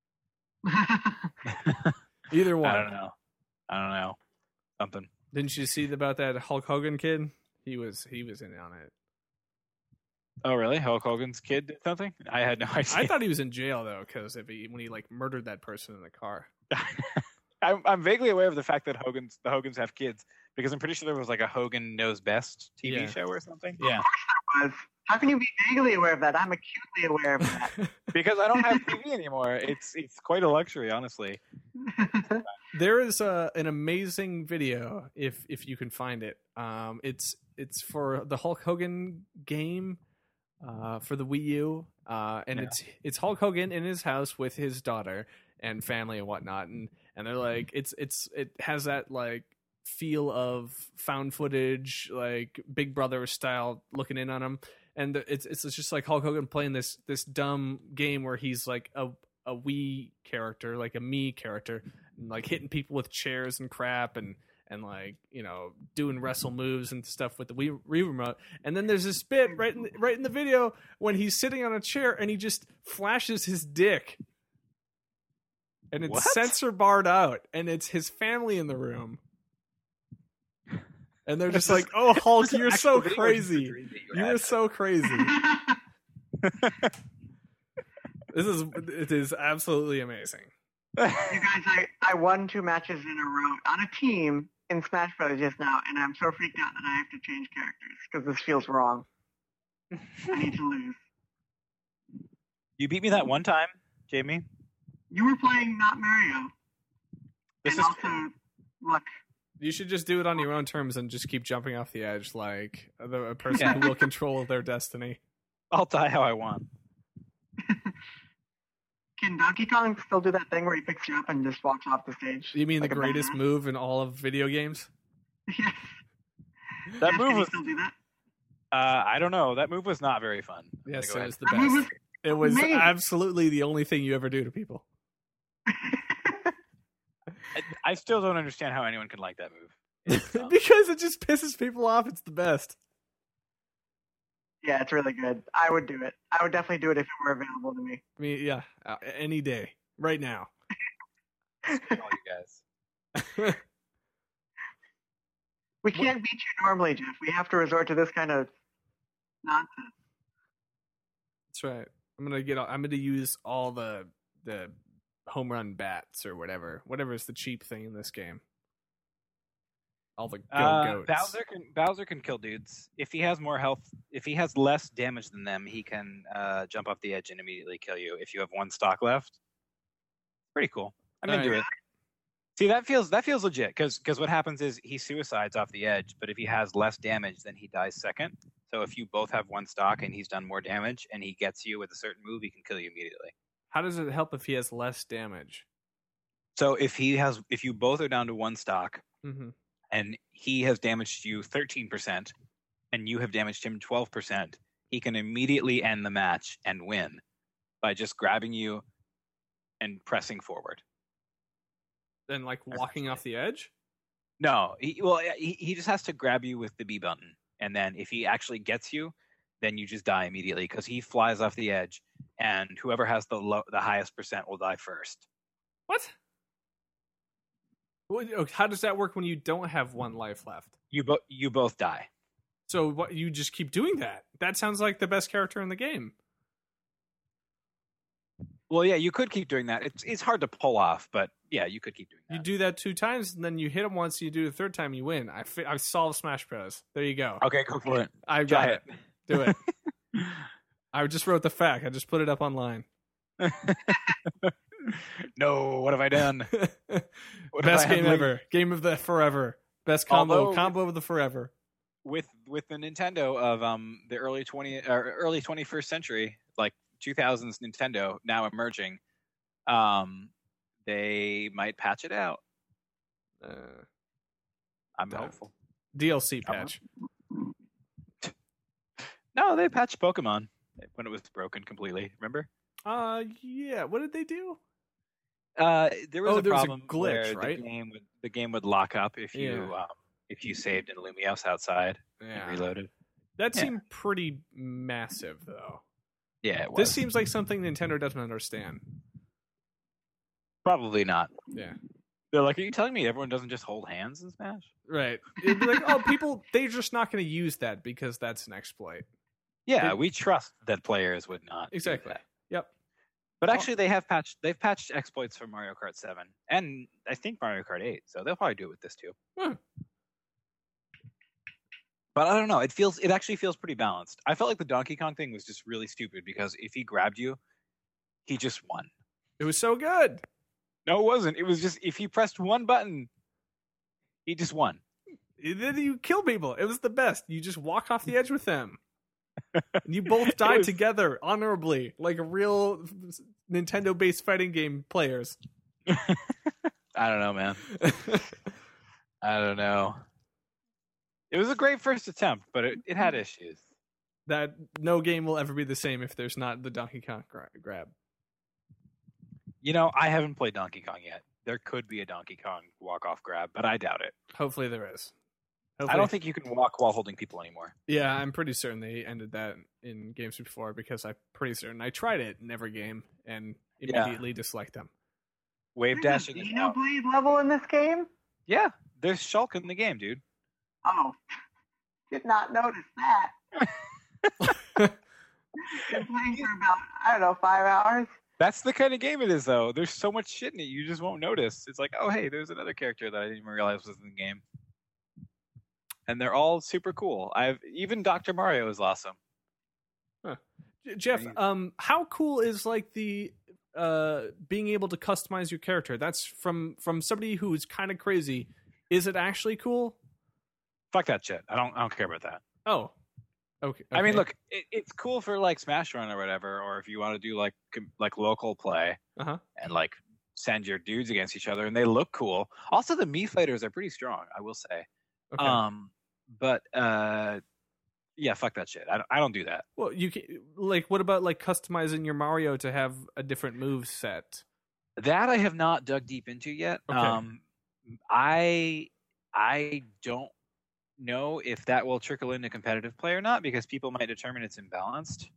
Either one. I don't know. Something. Didn't you see about that Hulk Hogan kid? He was in on it. Oh, really? Hulk Hogan's kid did something? I had no idea. I thought he was in jail though, because when he like murdered that person in the car. I'm vaguely aware of the fact that the Hogans have kids, because I'm pretty sure there was like a Hogan Knows Best TV show or something. Yeah. How can you be vaguely aware of that? I'm acutely aware of that. Because I don't have TV anymore. It's quite a luxury, honestly. There is an amazing video if you can find it. It's for the Hulk Hogan game for the Wii U, and it's Hulk Hogan in his house with his daughter and family and whatnot, and they're like it has that like feel of found footage, like Big Brother style, looking in on him, and it's just like Hulk Hogan playing this dumb game where he's like a Wii character, like a me character, and like hitting people with chairs and crap, and like doing wrestle moves and stuff with the Wii remote. And then there's this bit right in the video when he's sitting on a chair and he just flashes his dick, and it's censor barred out, and it's his family in the room. And they're just like, "Oh, Hulk, you're so crazy! You're so crazy!" It is absolutely amazing. You guys, I won 2 matches in a row on a team in Smash Bros. Just now, and I'm so freaked out that I have to change characters because this feels wrong. I need to lose. You beat me that one time, Jamie. You were playing not Mario. Look. You should just do it on your own terms and just keep jumping off the edge like a person who will control their destiny. I'll die how I want. Can Donkey Kong still do that thing where he picks you up and just walks off the stage? You mean like the greatest move in all of video games? Yes. That move can was. he still do that? I don't know. That move was not very fun. Yes, it was the best. It was absolutely the only thing you ever do to people. I still don't understand how anyone can like that move. Because it just pisses people off. It's the best. Yeah, it's really good. I would do it. I would definitely do it if it were available to me. I mean, yeah, any day, right now. All you guys. We can't beat you normally, Jeff. We have to resort to this kind of nonsense. That's right. I'm gonna use all the home run bats or whatever is the cheap thing in this game. All the goats. Bowser can kill dudes if he has more health. If he has less damage than them, he can jump off the edge and immediately kill you. If you have one stock left, pretty cool. I'm into it. See, that feels legit because what happens is he suicides off the edge, but if he has less damage, then he dies second. So if you both have one stock and he's done more damage and he gets you with a certain move, he can kill you immediately. How does it help if he has less damage? So if you both are down to one stock. Mm-hmm. And he has damaged you 13%, and you have damaged him 12%, he can immediately end the match and win by just grabbing you and pressing forward. Then, like, walking off the edge? No, he just has to grab you with the B button, and then if he actually gets you, then you just die immediately because he flies off the edge, and whoever has the highest percent will die first. What? How does that work when you don't have one life left? You both die. So what? You just keep doing that? That sounds like the best character in the game. Well, yeah, you could keep doing that. It's hard to pull off, but yeah, you could keep doing that. You do that 2 times, and then you hit him once. You do it the 3rd time, you win. I solved Smash Bros. There you go. Okay, go for it. I got it. Do it. I just wrote the fact. I just put it up online. No, what have I done? Best game ever. Game of the forever. Best combo of the forever. With the Nintendo of the early 21st century, like 2000s Nintendo now emerging, they might patch it out. I'm hopeful. DLC patch. No, they patched Pokemon when it was broken completely. Remember? Yeah. What did they do? There was a problem a glitch, where right? the game would lock up if you saved in Lumiose outside and reloaded. That seemed pretty massive, though. Yeah, it was. This seems like something Nintendo doesn't understand. Probably not. Yeah. They're like, are you telling me everyone doesn't just hold hands in Smash? Right. It'd be like, they're just not going to use that because that's an exploit. Yeah, we trust that players would not. Exactly. Yep. But actually, they've patched exploits for Mario Kart 7 and I think Mario Kart 8, so they'll probably do it with this too. But I don't know. It actually feels pretty balanced. I felt like the Donkey Kong thing was just really stupid because if he grabbed you, he just won. It was so good. No, it wasn't. It was just if he pressed one button, he just won. Then you kill people. It was the best. You just walk off the edge with them. You both died together honorably, like a real Nintendo-based fighting game players. I don't know, man. I don't know. It was a great first attempt, but it had issues. That no game will ever be the same if there's not the Donkey Kong grab. You know, I haven't played Donkey Kong yet. There could be a Donkey Kong walk-off grab, but I doubt it. Hopefully there is. I don't think you can walk while holding people anymore. Yeah, I'm pretty certain they ended that in games before because I'm pretty certain I tried it in every game and immediately disliked them. Wave dashing is out. Xenoblade level in this game? Yeah, there's Shulk in the game, dude. Oh, did not notice that. Been playing for about, 5 hours. That's the kind of game it is, though. There's so much shit in it, you just won't notice. It's like, oh, hey, there's another character that I didn't even realize was in the game. And they're all super cool. Even Dr. Mario is awesome. Huh. Jeff, how cool is like the being able to customize your character? That's from somebody who's kind of crazy. Is it actually cool? Fuck that shit. I don't care about that. Oh, okay. I mean, look, it's cool for like Smash Run or whatever, or if you want to do like local play and like send your dudes against each other, and they look cool. Also, the Mii fighters are pretty strong, I will say. Okay. But yeah, fuck that shit. I don't do that. Well, you can, what about like customizing your Mario to have a different move set? That I have not dug deep into yet. Okay. I don't know if that will trickle into competitive play or not because people might determine it's imbalanced.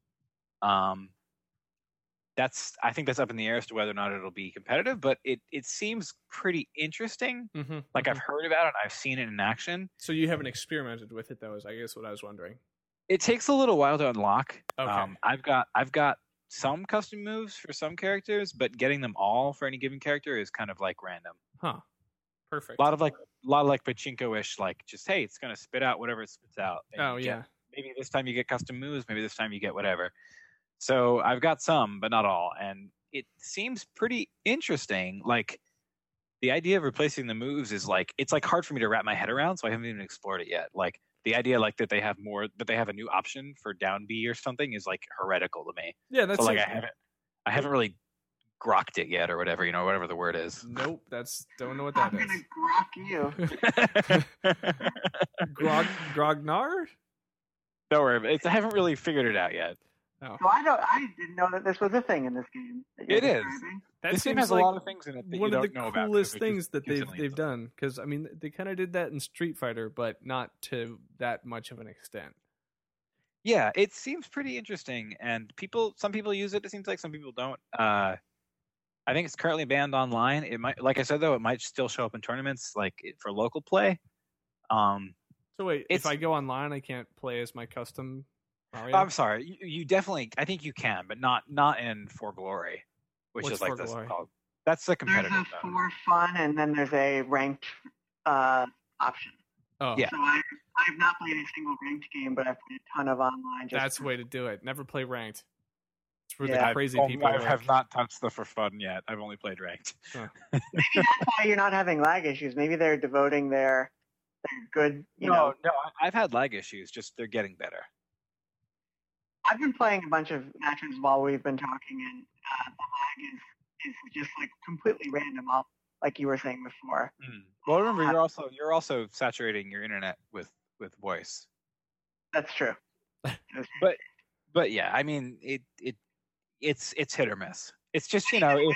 I think that's up in the air as to whether or not it'll be competitive, but it seems pretty interesting. Mm-hmm. Like I've heard about it, I've seen it in action. So you haven't experimented with it, though, is I guess what I was wondering. It takes a little while to unlock. Okay. I've got some custom moves for some characters, but getting them all for any given character is kind of like random. Huh. Perfect. A lot of like pachinko-ish, like just hey, it's gonna spit out whatever it spits out. And Oh you yeah. get- maybe this time you get custom moves, maybe this time you get whatever. So I've got some, but not all, and it seems pretty interesting. Like the idea of replacing the moves is like it's like hard for me to wrap my head around, so I haven't even explored it yet. Like the idea like that they have a new option for down B or something is like heretical to me. Yeah, that's So like I haven't really grokked it yet or whatever, whatever the word is. Nope, don't know what I'm that gonna is. grok you. Grognar? Don't worry, I haven't really figured it out yet. Oh. So I didn't know that this was a thing in this game. that you're It is. describing. That This game seems has like a lot of things in it that one you of don't the know about. coolest because they're things just that instantly they've installed. done. Because I mean, they kind of did that in Street Fighter, but not to that much of an extent. Yeah, it seems pretty interesting, and some people use it. It seems like some people don't. I think it's currently banned online. It might, like I said though, it might still show up in tournaments, like for local play. So wait, if It's- I go online, I can't play as my custom Mario. I'm sorry, you definitely. I think you can, but not in For Glory, which What's is like For this Glory? called. That's the There's competitive. a though. for fun, and then there's a ranked option. Oh, Yeah. So I've not played a single ranked game, but I've played a ton of online. Just that's the way to do it. Never play ranked. It's for Yeah. the crazy I people. have like- not touched the for fun yet. I've only played ranked. Maybe that's why you're not having lag issues. Maybe they're devoting their good. No, I've had lag issues. Just they're getting better. I've been playing a bunch of matches while we've been talking, and the lag is just like completely random. Like you were saying before. Well, remember you're also saturating your internet with voice. That's true. But yeah, I mean it's hit or miss. It's just if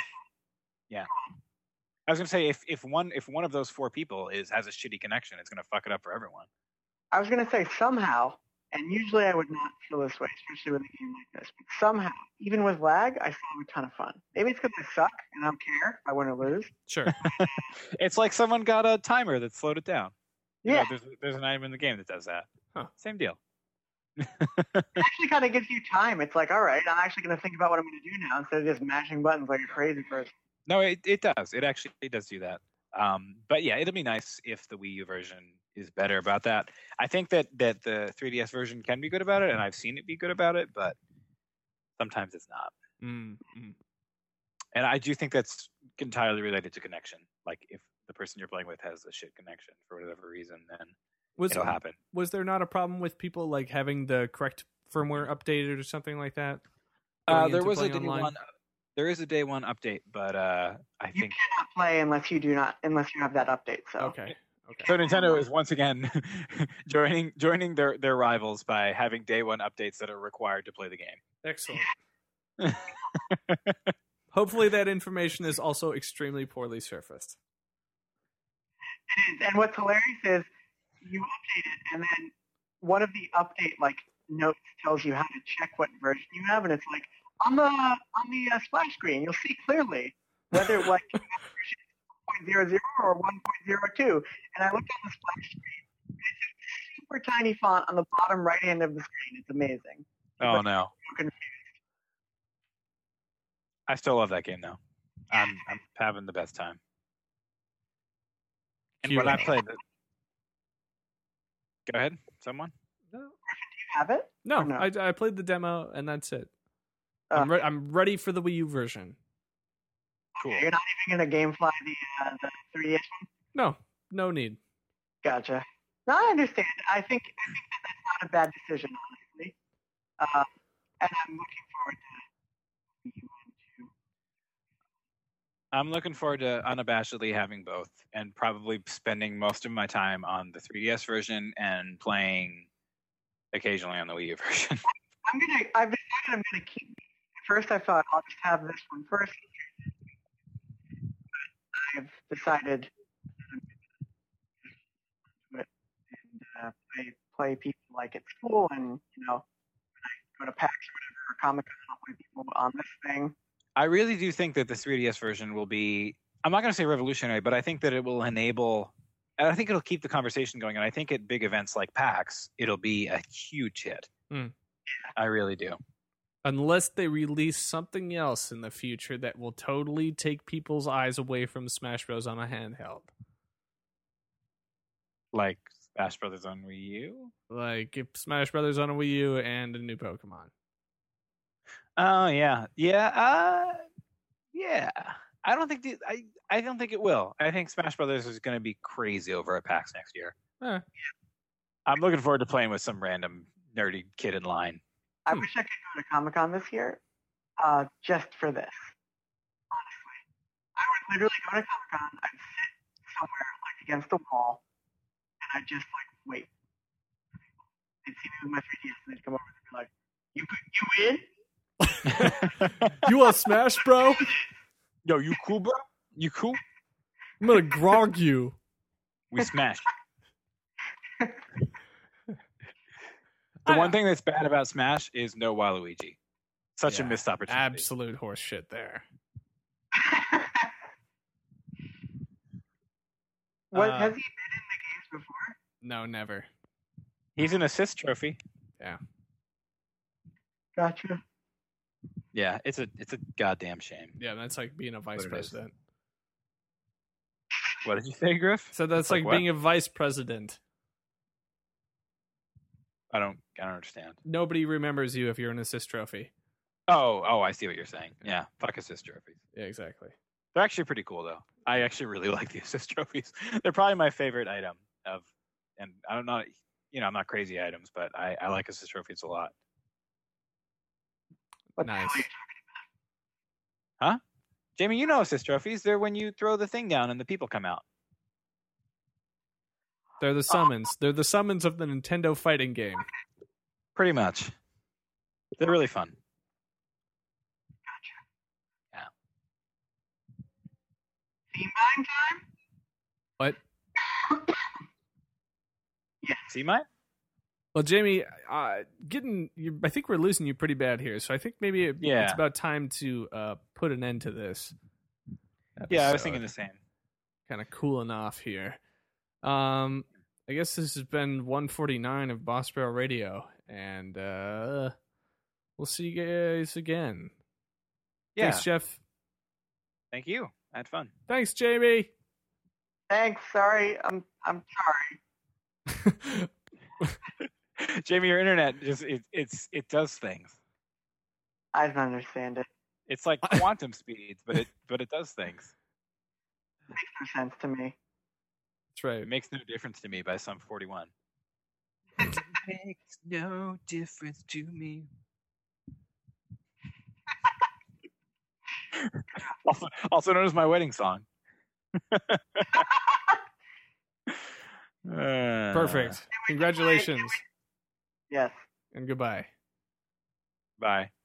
I was gonna say if one of those four people has a shitty connection, it's gonna fuck it up for everyone. I was gonna say somehow, and usually I would not feel this way, especially with a game like this. But somehow, even with lag, I still have a ton of fun. Maybe it's because I suck and I don't care if I win or lose. Sure. It's like someone got a timer that slowed it down. Yeah, There's an item in the game that does that. Huh. Same deal. it actually kind of gives you time. It's like, all right, I'm actually gonna think about what I'm gonna do now instead of just mashing buttons like a crazy person. No, it does. It actually does do that. But yeah, it'll be nice if the Wii U version is better about that. I think that the 3DS version can be good about it, and I've seen it be good about it, but sometimes it's not. And I do think that's entirely related to connection. Like if the person you're playing with has a shit connection for whatever reason, then it'll happen. Was there not a problem with people like having the correct firmware updated or something like that? There into was a playing day online? one. There is a day one update, but I You think cannot play unless you have that update. So Okay. so. Nintendo is once again joining their rivals by having day one updates that are required to play the game. Excellent. Hopefully that information is also extremely poorly surfaced. it is. And what's hilarious is you update it, and then one of the update notes tells you how to check what version you have, and it's like on the splash screen you'll see clearly whether you have version 0.00 or 1.02. And I looked on the splash screen, and it's a super tiny font on the bottom right hand of the screen. It's amazing. Oh no! So confused. I still love that game though. I'm having the best time. And when I played it, go ahead, someone. Do you have it? No, Or no? I played the demo and that's it. Uh, I'm ready for the Wii U version. Cool. You're not even gonna gamefly the 3DS one? No need. Gotcha. No, I understand. I think that's not a bad decision, honestly. And I'm looking forward to Wii U one too. I'm looking forward to unabashedly having both, and probably spending most of my time on the 3DS version and playing occasionally on the Wii U version. I've decided I'm gonna keep. At first, I thought I'll just have this one first. But I've decided I'm gonna do it and play people like at school, and when I go to PAX or whatever, or Comic-Con, I'll play people on this thing. I really do think that the 3DS version will be, I'm not going to say revolutionary, but I think that it will enable, and I think it'll keep the conversation going. And I think at big events like PAX, it'll be a huge hit. Mm. I really do. Unless they release something else in the future that will totally take people's eyes away from Smash Bros. On a handheld. Like Smash Brothers on Wii U? Like if Smash Brothers on a Wii U and a new Pokemon. Oh yeah. Yeah. Yeah. I don't think I don't think it will. I think Smash Brothers is going to be crazy over at PAX next year. I'm looking forward to playing with some random nerdy kid in line. I wish I could go to Comic-Con this year, just for this. Honestly, I would literally go to Comic-Con. I'd sit somewhere like against the wall, and I'd just like wait. They'd see me with my 3DS, and they'd come over and be like, "You in?" You want Smash, bro? Yo, you cool, bro? You cool? I'm gonna grog you. We smash. The one thing that's bad about Smash is no Waluigi. Such a missed opportunity. Absolute horse shit there. What has he been in the games before? No, never. He's an assist trophy. Yeah. Gotcha. Yeah, it's a goddamn shame. Yeah, that's like being a vice president. What did you say, Griff? So that's like being a vice president. I don't understand. Nobody remembers you if you're an assist trophy. Oh, I see what you're saying. Yeah, fuck assist trophies. Yeah, exactly. They're actually pretty cool though. I actually really like the assist trophies. They're probably my favorite item and I'm not, I'm not crazy items, but I like assist trophies a lot. Nice. Huh? Jamie, you know assist trophies. They're when you throw the thing down and the people come out. They're the summons. They're the summons of the Nintendo fighting game. Pretty much. They're really fun. Gotcha. Yeah. Theme buying time? What? Yeah. See mine? Well, Jamie, I think we're losing you pretty bad here. So I think maybe it's about time to put an end to this episode. Yeah, I was thinking the same. Kind of cooling off here. I guess this has been 149 of Boss Barrel Radio, and we'll see you guys again. Yeah. Thanks, Jeff. Thank you. I had fun. Thanks, Jamie. Thanks. Sorry. I'm sorry. Jamie, your internet it does things. I don't understand it. It's like quantum speeds, but it does things. Makes no sense to me. That's right. It makes no difference to me by Sum 41. It makes no difference to me. also known as my wedding song. Perfect. Congratulations. Yes. And goodbye. Bye.